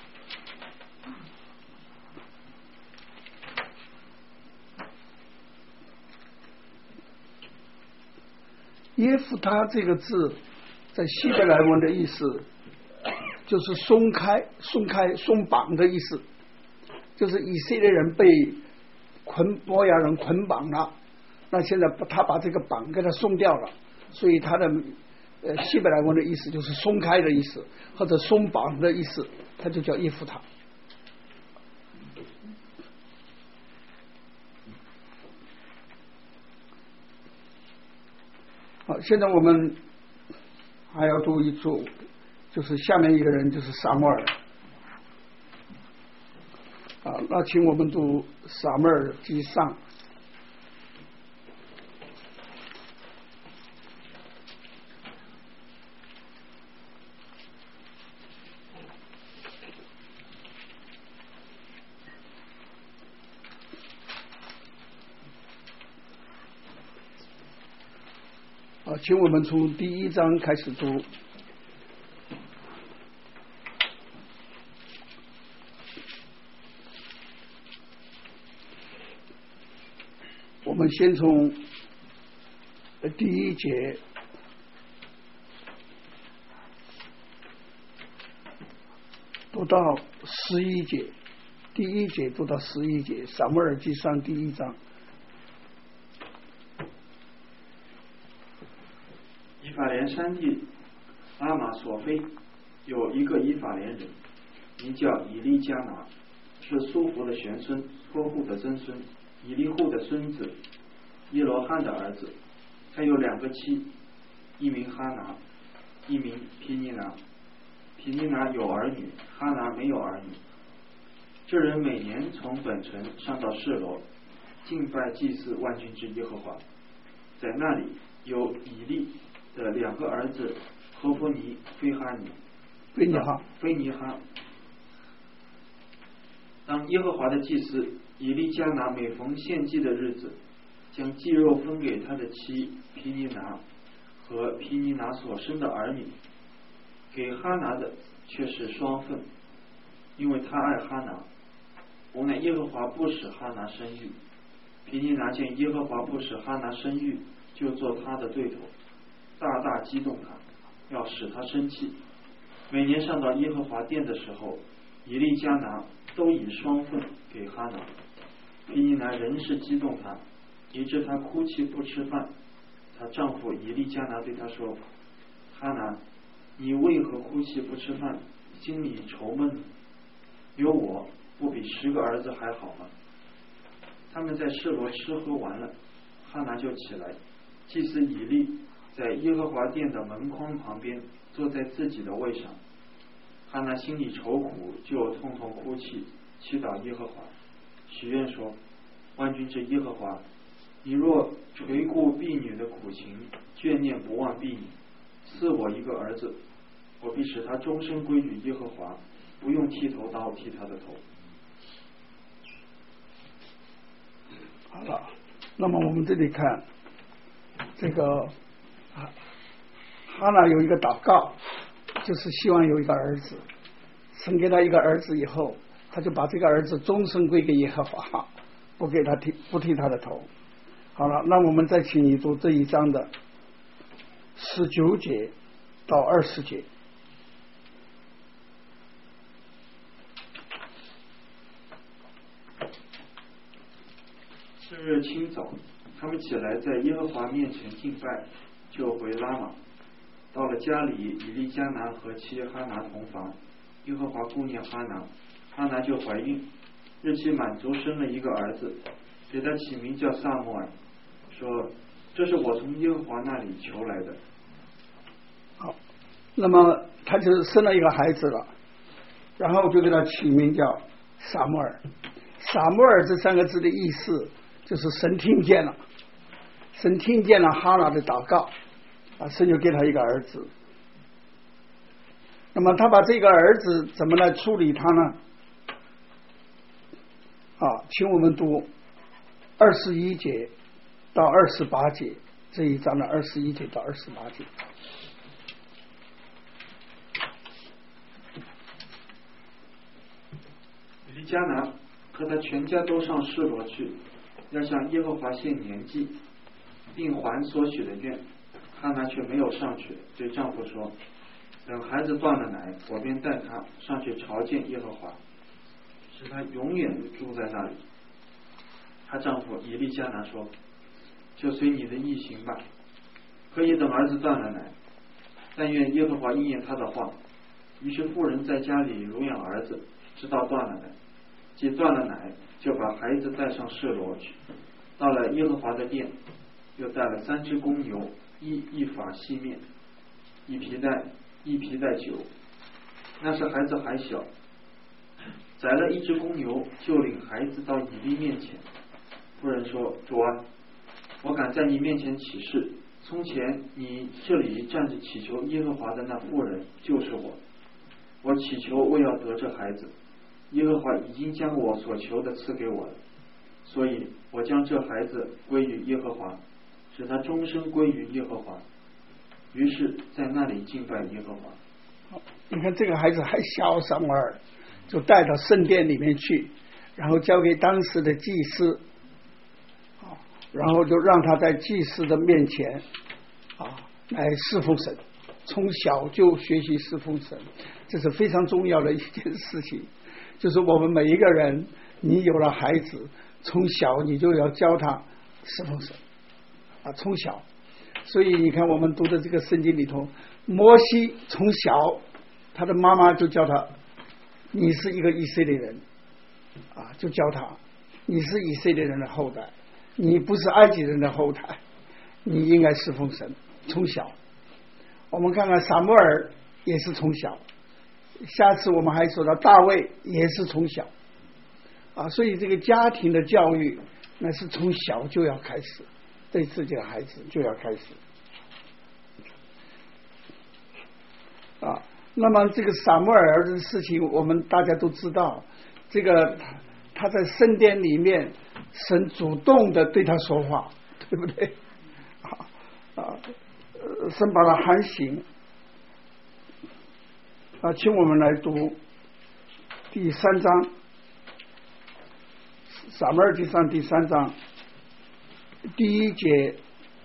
耶弗他这个字在希伯来文的意思就是松绑的意思， 就是以色列人被摩押人捆绑了，那现在他把这个绑给他松掉了，所以他的希伯来文的意思就是松开的意思，或者松绑的意思，他就叫耶夫他。好，现在我们还要读一组，就是下面一个人就是撒母耳。那请我们读撒母耳记上。请我们从第1章开始读。我们先从第1节读到11节，第1节读到11节，撒母耳记上第1章。 以法莲山地拉玛索菲有一个以法莲人，名叫以利加拿，是苏弗的玄孙，托户的曾孙，以利户的孙子，耶罗汉的儿子。他有2个妻，一名哈拿，一名皮尼拿。皮尼拿有儿女，哈拿没有儿女。这人每年从本城上到示罗，敬拜祭祀万军之耶和华。在那里有以利的2个儿子何弗尼、菲尼哈。当耶和华的祭司以利加拿每逢献祭的日子，将祭肉分给他的妻皮尼拿和皮尼拿所生的儿女，给哈拿的却是双份，因为他爱哈拿。无奈耶和华不使哈拿生育，皮尼拿见耶和华不使哈拿生育，就做他的对头，大大激动他，要使他生气。每年上到耶和华殿的时候，以利加拿都以双份给哈拿。皮尼拿仍是激动他，以致他哭泣不吃饭。她丈夫以利加拿对他说：哈拿，你为何哭泣不吃饭，心里愁闷呢？有我不比10个儿子还好吗？他们在示罗吃喝完了，哈拿就起来，祭司以利在耶和华殿的门框旁边坐在自己的位上。哈拿心里愁苦，就痛痛哭泣，祈祷耶和华，许愿说：万军之耶和华，你若垂顾婢女的苦情，眷念不忘婢女，赐我一个儿子，我必使他终身归于耶和华，不用剃头刀剃他的头。 好了，那么我们这里看这个哈拿有一个祷告，就是希望有一个儿子，生给他一个儿子以后，他就把这个儿子终身归给耶和华，不剃他的头。好了，那我们再请你读这1章的19节到20节。 次日清早，他们起来在耶和华面前敬拜，就回拉玛。到了家里，以利加拿和妻哈拿同房，耶和华顾念哈拿，哈拿就怀孕，日期满足，生了一个儿子，给他起名叫撒母耳，说：这是我从耶和华那里求来的。 好，那么他就生了一个孩子了，然后就给他起名叫撒母耳。撒母耳这3个字的意思就是神听见了，神听见了哈拿的祷告，神就给他一个儿子。那么他把这个儿子怎么来处理他呢？请我们读21节到28节，这1章的21节到28节。 以利加拿和他全家都上示罗去，要向耶和华献年祭，并还所许的愿。哈拿却没有上去，对丈夫说：等孩子断了奶，我便带他上去朝见耶和华。 使她永远住在那里。她丈夫以利加拿说：就随你的意行吧，可以等儿子断了奶，但愿耶和华应验他的话。于是妇人在家里乳养儿子，直到断了奶。既断了奶，就把孩子带上示罗去，到了耶和华的殿，又带了3只公牛，一法细面，一皮带酒。那时孩子还小，宰了1只公牛，就领孩子到以利面前。妇人说：主啊，我敢在你面前起誓，从前你这里站着祈求耶和华的那妇人就是我。我祈求为要得这孩子，耶和华已经将我所求的赐给我了，所以我将这孩子归于耶和华，使他终生归于耶和华。于是在那里敬拜耶和华。 你看这个孩子还小，撒母耳就带到圣殿里面去，然后交给当时的祭司，然后就让他在祭司的面前来侍奉神，从小就学习侍奉神，这是非常重要的一件事情。就是我们每一个人，你有了孩子，从小你就要教他侍奉神从小。所以你看我们读的这个圣经里头，摩西从小他的妈妈就教他，你是一个以色列人就教他你是以色列人的后代，你不是埃及人的后代，你应该侍奉神。从小我们看看撒母耳也是从小，下次我们还说到大卫也是从小所以这个家庭的教育那是从小就要开始，对自己的孩子就要开始那么这个撒母耳的事情我们大家都知道，这个他在圣殿里面，神主动的对他说话，对不对神把他喊醒请我们来读第3章，撒母耳记上第3章第1节，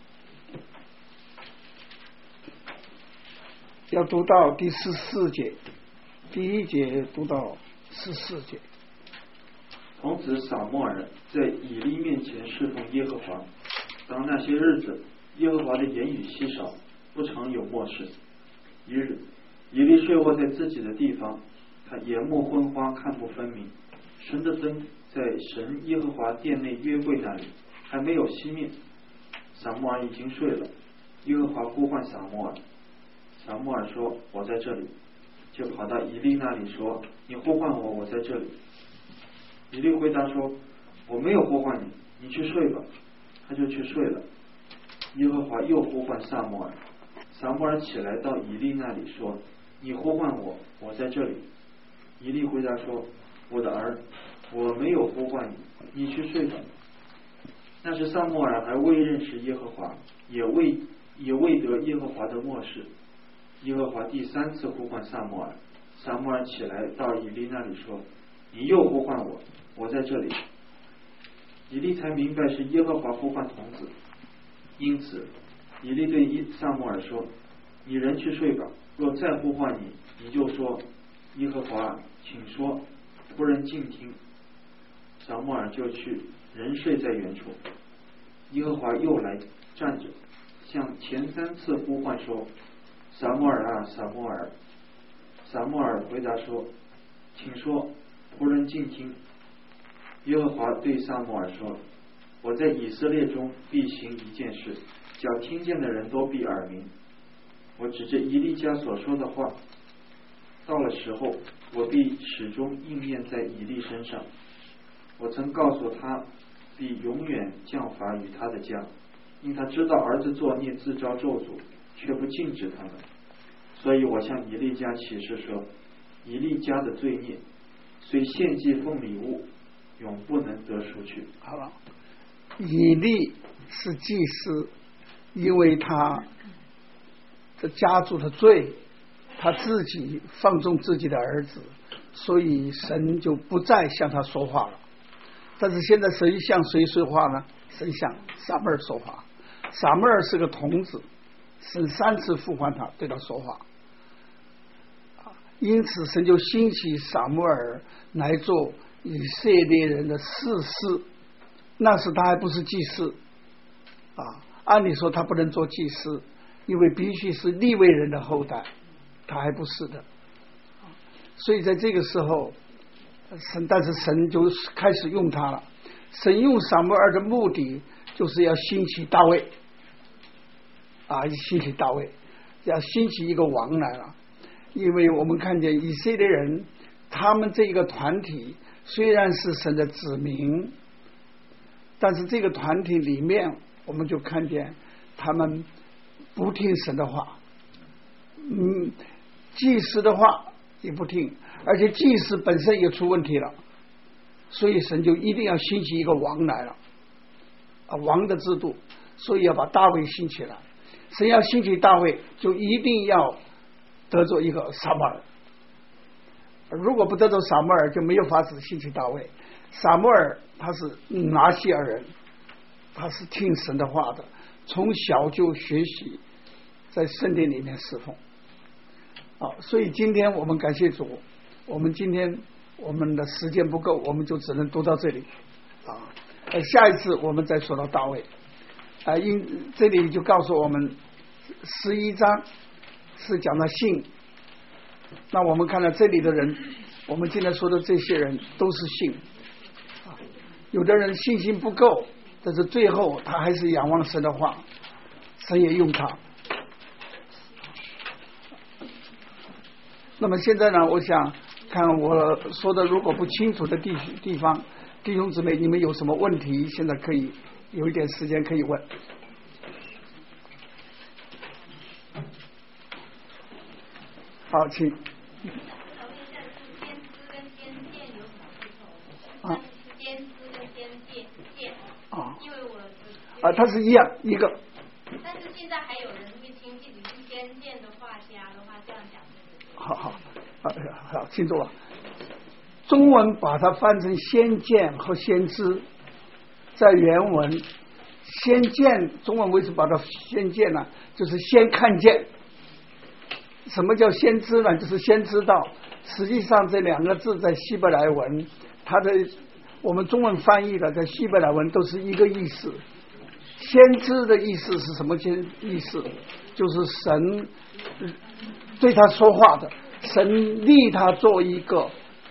要读到第14节，第1节读到14节。 童子撒母耳在以利面前侍奉耶和华。当那些日子，耶和华的言语稀少，不常有默示。一日，以利睡卧在自己的地方，他眼目昏花，看不分明。神的灯在神耶和华殿内约柜那里还没有熄灭。撒母耳已经睡了，耶和华呼唤撒母耳，撒母耳说：我在这里。就跑到以利那里说：你呼唤我，我在这里。以利回答说：我没有呼唤你，你去睡吧。他就去睡了。耶和华又呼唤撒母耳，撒母耳起来到以利那里说：你呼唤我，我在这里。以利回答说：我的儿，我没有呼唤你，你去睡吧。那时撒母耳还未认识耶和华，也未得耶和华的默示。耶和华第3次呼唤撒母耳，撒母耳起来到以利那里说：你又呼唤我，我在这里。以利才明白是耶和华呼唤童子，因此以利对撒母耳说：你人去睡吧，若再呼唤你，你就说：耶和华请说，仆人静听。撒母耳就去，人睡在原处。耶和华又来站着，向前3次呼唤说：撒母耳啊，撒母耳。撒母耳回答说：请说，仆人静听。耶和华对撒母耳说：我在以色列中必行一件事，叫听见的人都必耳鸣。我指着以利家所说的话，到了时候，我必始终应验在以利身上。我曾告诉他，必永远降罚于他的家，因他知道儿子作孽自招咒诅，却不禁止他们。所以我向以利家起誓说，以利家的罪孽虽献祭奉礼物，永不能得赎去。 好了，以利是祭司，因为他的家族的罪，他自己放纵自己的儿子，所以神就不再向他说话了。但是现在神向谁说话呢？神向撒母耳说话。撒母耳是个童子，神3次呼唤他，对他说话。因此神就兴起撒母耳来做以色列人的士师，那时他还不是祭司啊，按理说他不能做祭司，因为必须是利未人的后代，他还不是的。所以在这个时候，但是神就开始用他了。神用撒母耳的目的就是要兴起大卫啊，兴起大卫，要兴起一个王来了。因为我们看见以色列人，他们这个团体虽然是神的子民，但是这个团体里面，我们就看见他们不听神的话，祭司的话也不听，而且祭司本身也出问题了，所以神就一定要兴起一个王来了啊，王的制度，所以要把大卫兴起来。神要兴起大卫，就一定要得着一个撒母耳。如果不得着撒母耳，就没有法子兴起大卫。撒母耳他是拿西尔人，他是听神的话的，从小就学习在圣殿里面侍奉。所以今天我们感谢主，我们今天我们的时间不够，我们就只能读到这里啊。下一次我们再说到大卫啊，因这里就告诉我们11章是讲到信。那我们看到这里的人，我们今天说的这些人都是信啊，有的人信心不够，但是最后他还是仰望神的话，神也用他。那么现在呢，我想看我说的如果不清楚的地方，弟兄姊妹，你们有什么问题，现在可以有一点时间可以问。好，请。啊。先知跟先见。啊。因为我。它是一样一个。 但是现在还有人会听自己是先见的画家的话，这样讲。 好，清楚了。中文把它翻成先见和先知，在原文先见，中文为什么把它先见呢？就是先看见。什么叫先知呢？就是先知道。实际上这两个字在希伯来文，它的我们中文翻译的在希伯来文都是一个意思。先知的意思是什么意思？就是神对他说话的，神立他做一个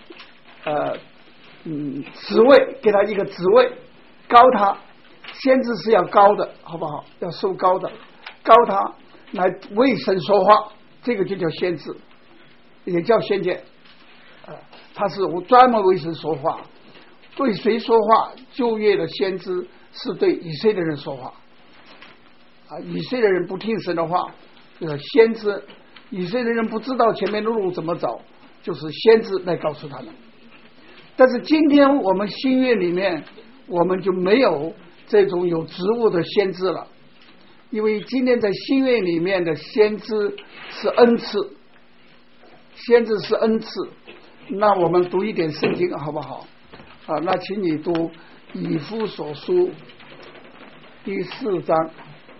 职位，给他一个职位，高他。先知是要高的，好不好？要受高的，高他来为神说话，这个就叫先知，也叫先见。他是专门为神说话。对谁说话？旧约的先知是对以色列人说话以色列人不听神的话，先知，以色列人不知道前面的路怎么走，就是先知来告诉他们。但是今天我们新约里面，我们就没有这种有职务的先知了，因为今天在新约里面的先知是恩赐，先知是恩赐。那我们读一点圣经好不好？那请你读以弗所书第4章。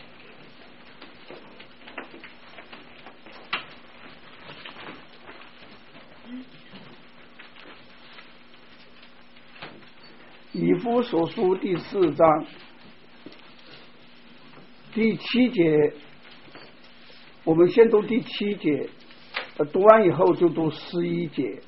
以弗所书第4章第7节，我们先读第7节，读完以后就读11节。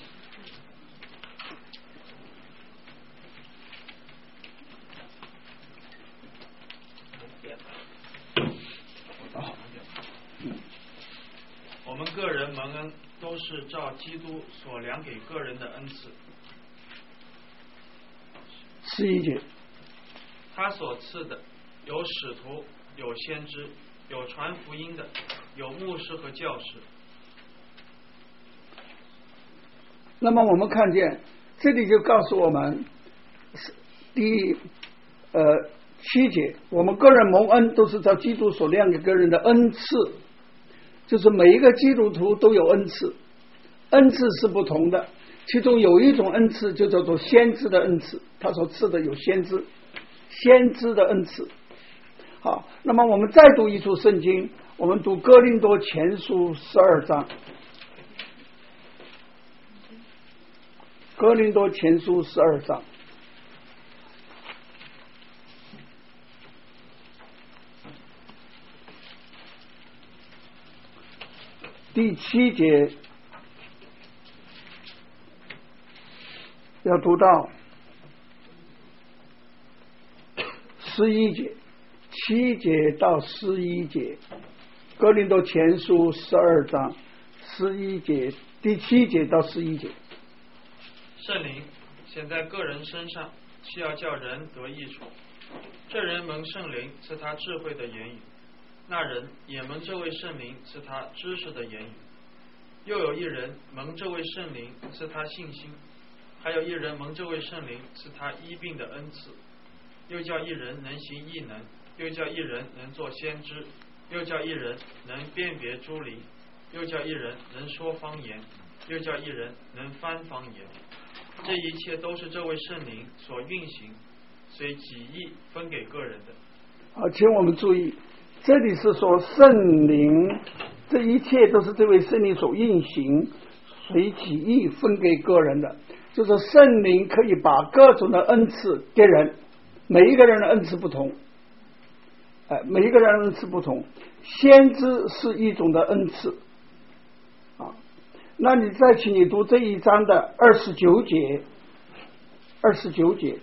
我们个人蒙恩都是照基督所量给个人的恩赐。 11节， 他所赐的有使徒，有先知，有传福音的，有牧师和教师。 那么我们看见这里就告诉我们第7节，我们个人蒙恩都是照基督所量给个人的恩赐，就是每一个基督徒都有恩赐，恩赐是不同的，其中有一种恩赐就叫做先知的恩赐，他所赐的有先知的恩赐。好，那么我们再读一处圣经，我们读哥林多前书12章。 哥林多前书12章第7节要读到11节，7节到11节，哥林多前书12章11节，第7节到11节。 圣灵显在个人身上，是要叫人得益处。这人蒙圣灵是他智慧的言语，那人也蒙这位圣灵是他知识的言语。又有一人蒙这位圣灵是他信心，还有一人蒙这位圣灵是他医病的恩赐。又叫一人能行异能，又叫一人能做先知，又叫一人能辨别诸灵，又叫一人能说方言，又叫一人能翻方言。这一切都是这位圣灵所运行，随己意分给个人的。 好，请我们注意，这里是说圣灵，这一切都是这位圣灵所运行，随己意分给个人的。就是圣灵可以把各种的恩赐给人，每一个人的恩赐不同，每一个人的恩赐不同。先知是一种的恩赐啊。那你再请你读这一章的29节，29节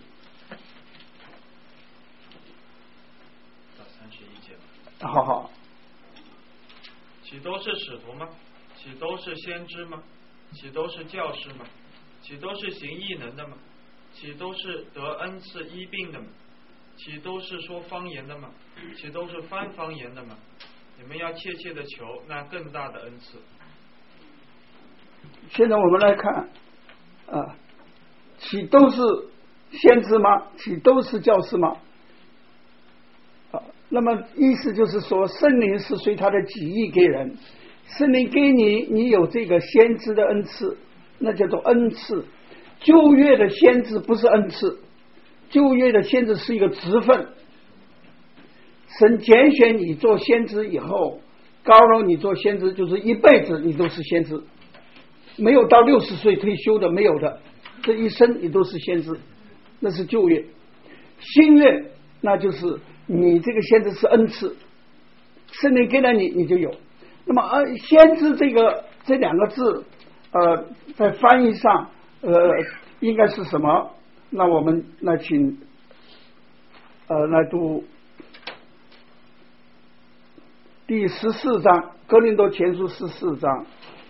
到31节。 好好。 岂都是使徒吗？岂都是先知吗？岂都是教师吗？岂都是行异能的吗？岂都是得恩赐医病的吗？岂都是说方言的吗？岂都是翻方言的吗？你们要切切的求那更大的恩赐。 现在我们来看岂都是先知吗？岂都是教师吗？那么意思就是说，圣灵是随他的己意给人，圣灵给你，你有这个先知的恩赐，那叫做恩赐。旧约的先知不是恩赐，旧约的先知是一个职分。神拣选你做先知以后，高了你做先知，就是一辈子你都是先知，没有到60岁退休的，没有的，这一生你都是先知，那是旧约。新约那就是你这个先知是恩赐，圣灵给了你，你就有。那么先知这两个字在翻译上应该是什么？那我们来请来读第14章，哥林多前书14章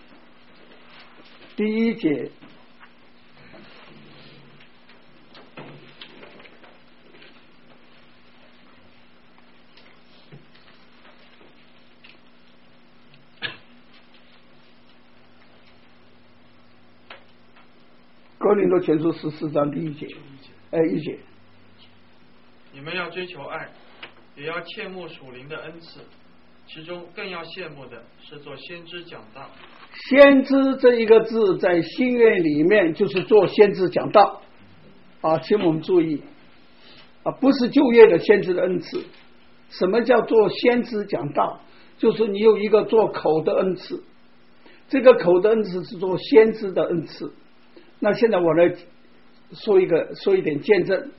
第1节。哥林多前书14章第1节，1节。 你们要追求爱，也要切慕属灵的恩赐，其中更要羡慕的是做先知讲道。 先知这一个字在新约里面就是做先知讲道请我们注意不是旧约的先知的恩赐。什么叫做先知讲道？就是你有一个做口的恩赐，这个口的恩赐是做先知的恩赐。那现在我来说一点见证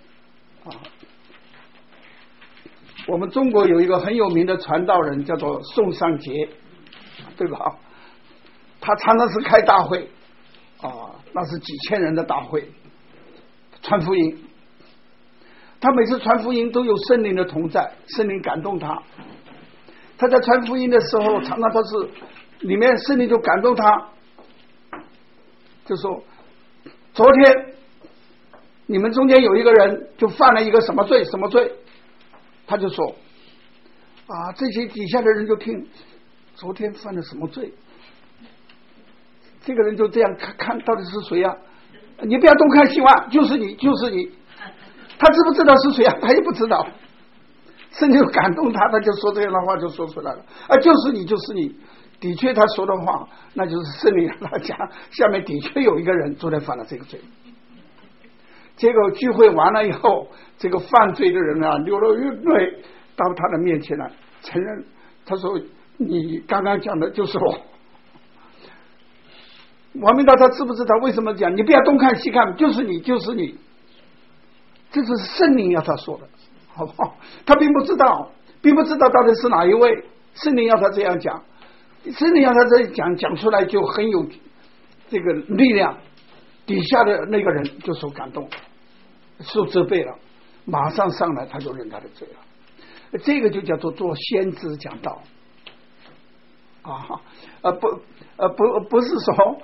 我们中国有一个很有名的传道人叫做宋尚节，对吧？他常常是开大会那是几千人的大会传福音，他每次传福音都有圣灵的同在，圣灵感动他。他在传福音的时候常常他是里面圣灵就感动他，就说昨天你们中间有一个人就犯了一个什么罪，他就说这些底下的人就听昨天犯了什么罪，这个人就这样看到底是谁你不要东看西望，就是你，他知不知道是谁他也不知道，圣灵感动他就说这样的话就说出来了就是你，的确他说的话那就是圣灵让他讲，下面的确有一个人昨天犯了这个罪。结果聚会完了以后，这个犯罪的人流了眼泪到他的面前来承认，他说你刚刚讲的就是我。 王明道他知不知道为什么讲？你不要东看西看，就是你，就是你。这是圣灵要他说的，好不好？他并不知道到底是哪一位。圣灵要他这样讲，圣灵要他这样讲出来就很有这个力量，底下的那个人就受感动，受责备了，马上上来他就认他的罪了。这个就叫做先知讲道啊，不是说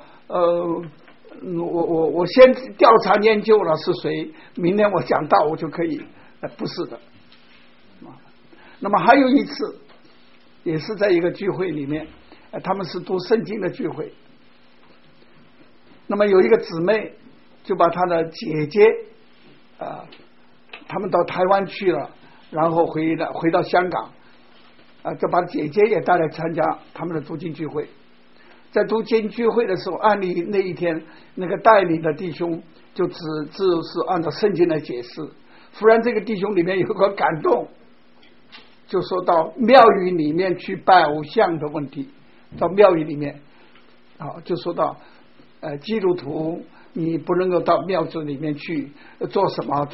我先调查研究了是谁，明天我讲道我就可以，不是的。那么还有一次也是在一个聚会里面，他们是读圣经的聚会，那么有一个姊妹就把她的姐姐他们到台湾去了，然后回到香港就把姐姐也带来参加他们的读经聚会。在读经聚会的时候，按理那一天那个带领的弟兄就是按照圣经来解释，忽然这个弟兄里面有个感动，就说到庙宇里面去拜偶像的问题，到庙宇里面就说到基督徒你不能够到庙子里面去做什么。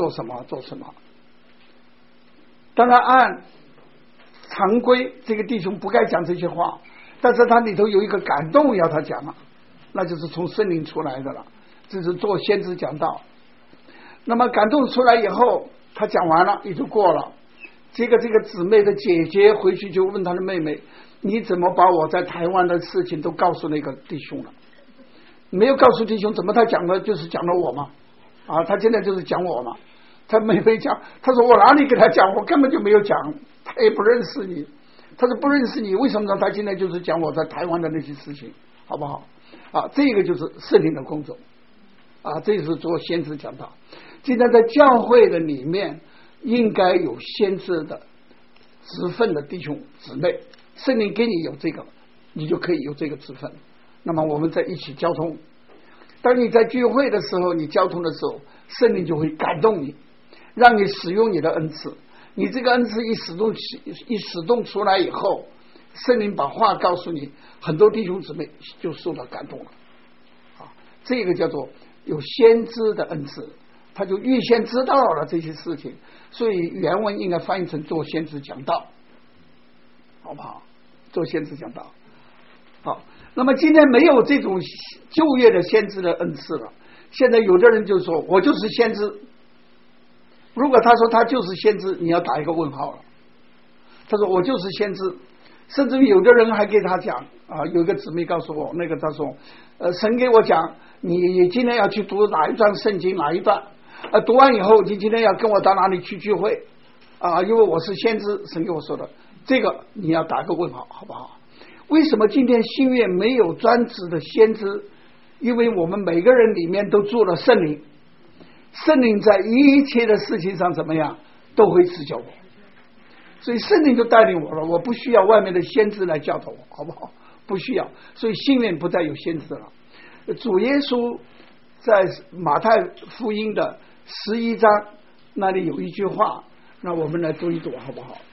当然按常规这个弟兄不该讲这些话，但是他里头有一个感动要他讲了，那就是从圣灵出来的了，这是做先知讲道。那么感动出来以后，他讲完了也就过了。这个姊妹的姐姐回去就问他的妹妹，你怎么把我在台湾的事情都告诉那个弟兄了？没有告诉弟兄，怎么他讲的就是讲了我嘛？他现在就是讲我嘛。他妹妹讲，他说我哪里给他讲，我根本就没有讲，他也不认识你。他说不认识你，为什么呢？他现在就是讲我在台湾的那些事情，好不好？这个就是圣灵的工作这是做先知讲道。现在在教会的里面应该有先知的职分的弟兄姊妹，圣灵给你有这个，你就可以有这个职分。那么我们在一起交通，当你在聚会的时候，你交通的时候，圣灵就会感动你，让你使用你的恩赐。你这个恩赐一使动出来以后，圣灵把话告诉你，很多弟兄姊妹就受到感动了这个叫做有先知的恩赐，他就预先知道了这些事情，所以原文应该翻译成做先知讲道，好不好？做先知讲道。好，那么今天没有这种旧约的先知的恩赐了，现在有的人就说我就是先知。如果他说他就是先知，你要打一个问号了。他说我就是先知，甚至于有的人还给他讲有一个姊妹告诉我，那个他说神给我讲，你今天要去读哪一段圣经哪一段读完以后你今天要跟我到哪里去聚会因为我是先知，神给我说的，这个你要打个问号，好不好？为什么今天新约没有专职的先知？因为我们每个人里面都住了圣灵，圣灵在一切的事情上怎么样都会指教我，所以圣灵就带领我了，我不需要外面的先知来教导我，好不好？不需要，所以新约不再有先知了。主耶稣在马太福音的11章那里有一句话，那我们来读一读好不好？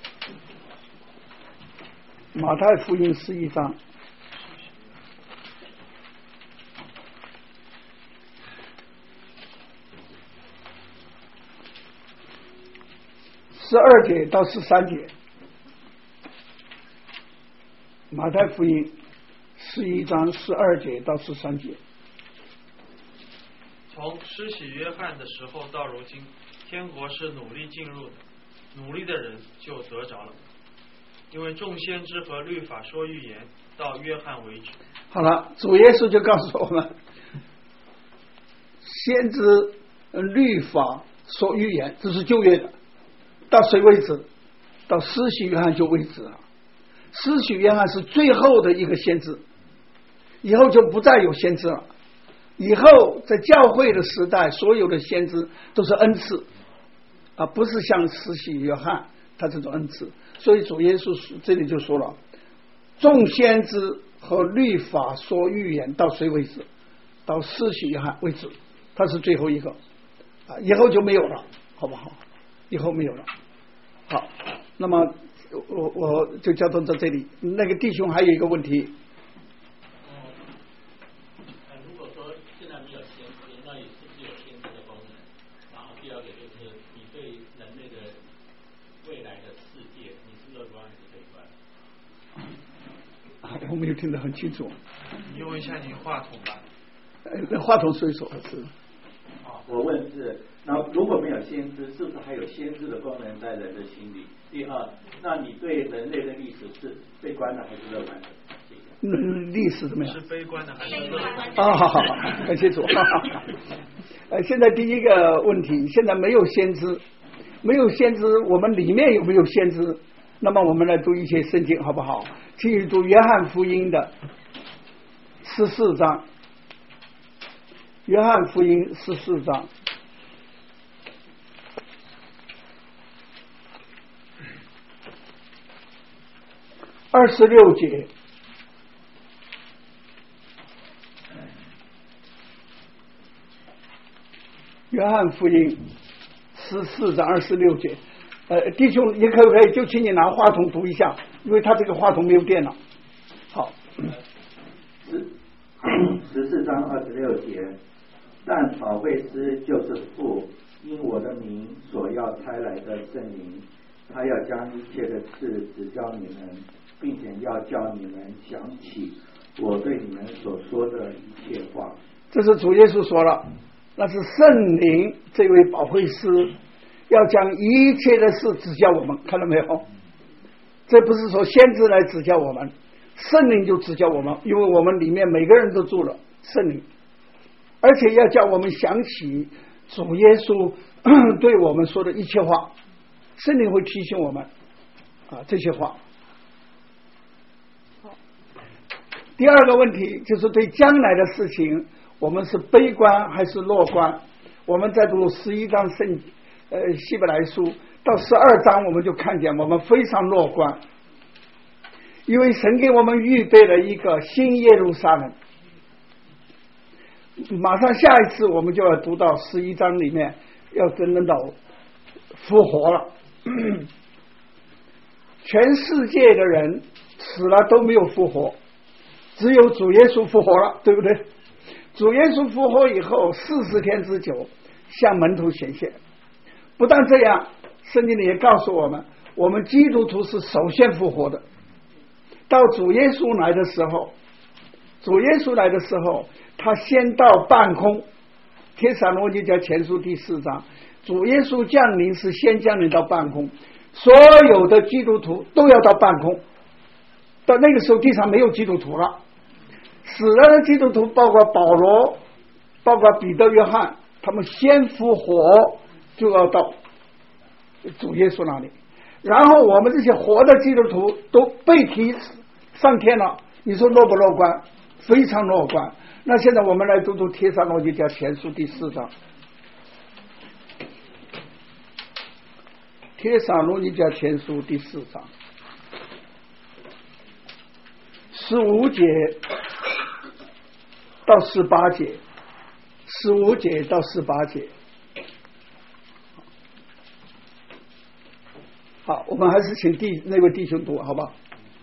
马太福音11章12节到13节，马太福音11章12节到13节。 从施洗约翰的时候到如今，天国是努力进入的，努力的人就得着了。因为众先知和律法说预言，到约翰为止。 好了，主耶稣就告诉我们，先知律法说预言，这是旧约的，到谁为止？到施洗约翰就为止了。施洗约翰是最后的一个先知，以后就不再有先知了。以后在教会的时代，所有的先知都是恩赐不是像施洗约翰他这种恩赐。所以主耶稣这里就说了，众先知和律法说预言，到谁为止？到施洗约翰为止，他是最后一个以后就没有了，好不好？以后没有了。好，那么我就交通到这里。那个弟兄还有一个问题， 我没有听得很清楚。 你用一下你话筒吧。 话筒随手是。 我问是，那如果没有先知，是不是还有先知的功能在人的心里？第二，那你对人类的历史是悲观的还是乐观的？ 历史怎么样？ 是悲观的还是乐观的？好，很清楚。现在第一个问题，现在没有先知，没有先知，我们里面有没有先知？那么我们来读一些圣经好不好？请读约翰福音的14章。约翰福音14章26节。约翰福音14章26节。弟兄，你可不可以就请你拿话筒读一下，因为他这个话筒没有电了。好。 14章26节。但保惠师就是父，因我的名所要差来的圣灵，他要将一切的事指教你们，并且要叫你们想起我对你们所说的一切话。 这是主耶稣说了，那是圣灵这位保惠师要将一切的事指教我们，看到没有？这不是说先知来指教我们，圣灵就指教我们，因为我们里面每个人都住了圣灵，而且要叫我们想起主耶稣对我们说的一切话，圣灵会提醒我们这些话。第二个问题就是对将来的事情，我们是悲观还是乐观？我们在读11章希伯来书到12章，我们就看见我们非常乐观，因为神给我们预备了一个新耶路撒冷。马上下一次我们就要读到11章里面，要真正到复活了。全世界的人死了都没有复活，只有主耶稣复活了，对不对？主耶稣复活以后40天之久向门徒显现。不但这样，圣经里也告诉我们，我们基督徒是首先复活的。到主耶稣来的时候，他先到半空。帖撒罗尼迦前书第4章，主耶稣降临是先降临到半空，所有的基督徒都要到半空。到那个时候地上没有基督徒了，死了的基督徒包括保罗，包括彼得、约翰，他们先复活，就要到主耶稣那里。然后我们这些活的基督徒都被提上天了，你说乐不乐观？非常乐观。那现在我们来读读帖撒罗尼迦前书第4章。帖撒罗尼迦前书第4章15节到18节，15节到18节。好，我们还是请那位弟兄读好吧。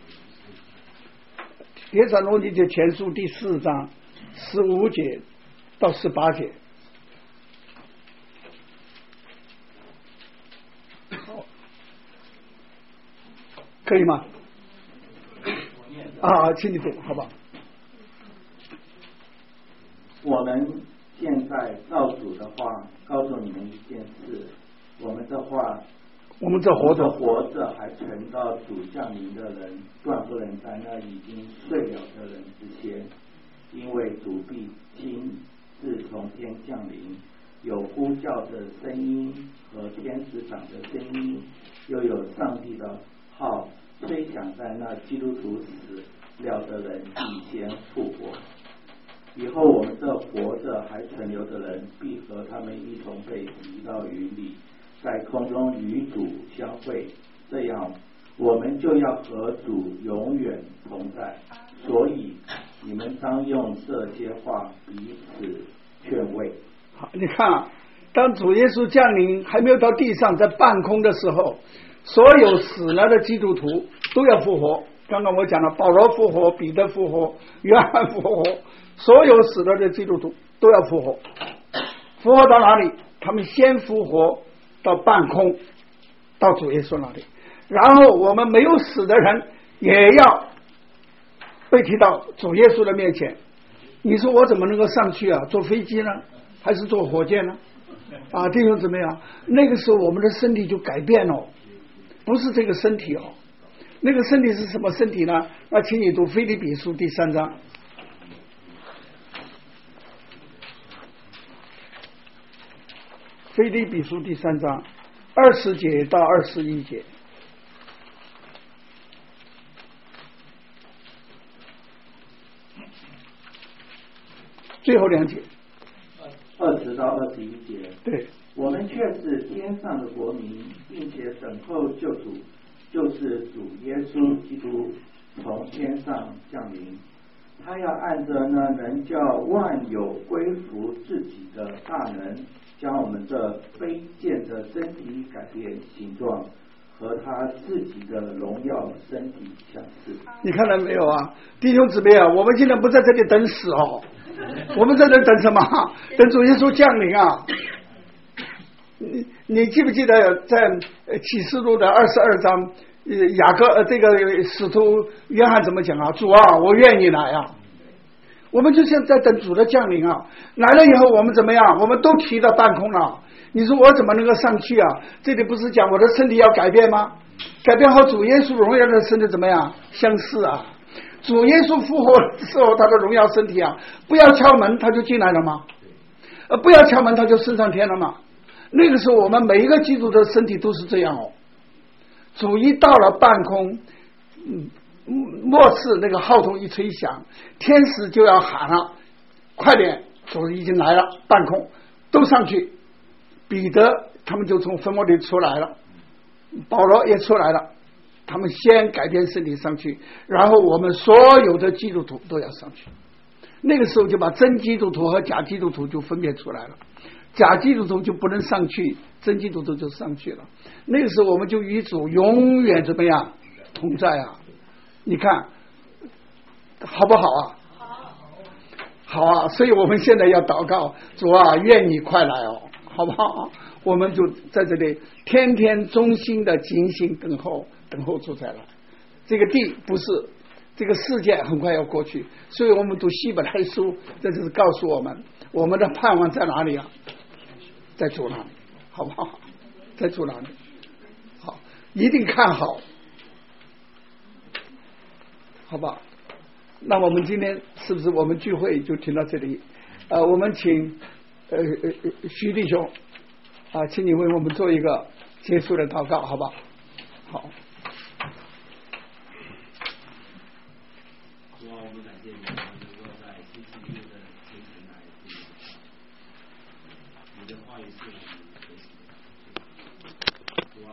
帖撒罗尼迦前书第4章15节到18节。好，可以吗？请你读好吧。 我们现在照主的话告诉你们一件事，我们这活着还存到主降临的人，断不能在那已经睡了的人之先，因为主必亲自从天降临，有呼叫的声音和天使长的声音，又有上帝的号吹响在那基督徒死了的人以前复活。以后我们这活着还存留的人，必和他们一同被提到云里，在空中与主相会，这样我们就要和主永远同在。所以你们当用这些话彼此劝慰。 好，你看当主耶稣降临还没有到地上，在半空的时候，所有死了的基督徒都要复活。刚刚我讲了，保罗复活，彼得复活，约翰复活，所有死了的基督徒都要复活。复活到哪里？他们先复活到半空，到主耶稣那里。然后我们没有死的人也要被提到主耶稣的面前，你说我怎么能够上去啊？坐飞机呢，还是坐火箭呢？啊，弟兄姊妹啊，那个时候我们的身体就改变了，不是这个身体哦，那个身体是什么身体呢？那请你读腓立比书第3章。腓立比书第3章20节到21节，最后2节 ，20到21节。 对， 我们却是天上的国民，并且等候救主，就是主耶稣基督从天上降临。他要按着那能叫万有归服自己的大能，将我们这卑贱的身体改变形状，和他自己的荣耀身体相似。 你看到没有啊，弟兄姊妹啊，我们现在不在这里等死哦，我们在这等什么？等主耶稣降临啊！你记不记得在启示录的22章，雅各这个使徒约翰怎么讲啊？主啊，我愿意来啊！我们就现在等主的降临啊！来了以后我们怎么样？我们都提到半空了。你说我怎么能够上去啊？这里不是讲我的身体要改变吗？改变后主耶稣荣耀的身体怎么样？相似啊！主耶稣复活之后他的荣耀身体啊，不要敲门他就进来了吗？不要敲门他就升上天了吗？那个时候我们每一个基督的身体都是这样哦。主一到了半空，末世那个号筒一吹响，天使就要喊了，快点，主已经来了，半空都上去。彼得他们就从坟墓里出来了，保罗也出来了，他们先改变身体上去，然后我们所有的基督徒都要上去。那个时候就把真基督徒和假基督徒就分别出来了，假基督徒就不能上去，真基督徒就上去了。那个时候我们就与主永远怎么样同在啊？你看好不好啊？好啊！所以我们现在要祷告，主啊，愿你快来哦，好不好？我们就在这里天天忠心的警醒等候，等候主再来。这个地不是这个世界很快要过去，所以我们读希伯来书，这就是告诉我们，我们的盼望在哪里啊？在主那里，好不好？在主那里，好，一定看好，好吧？那我们今天是不是我们聚会就停到这里？我们请徐弟兄啊，请你为我们做一个结束的祷告，好吧？好。 主啊，我们感谢你，能够在星期六的清晨来听你的话语的话语是我们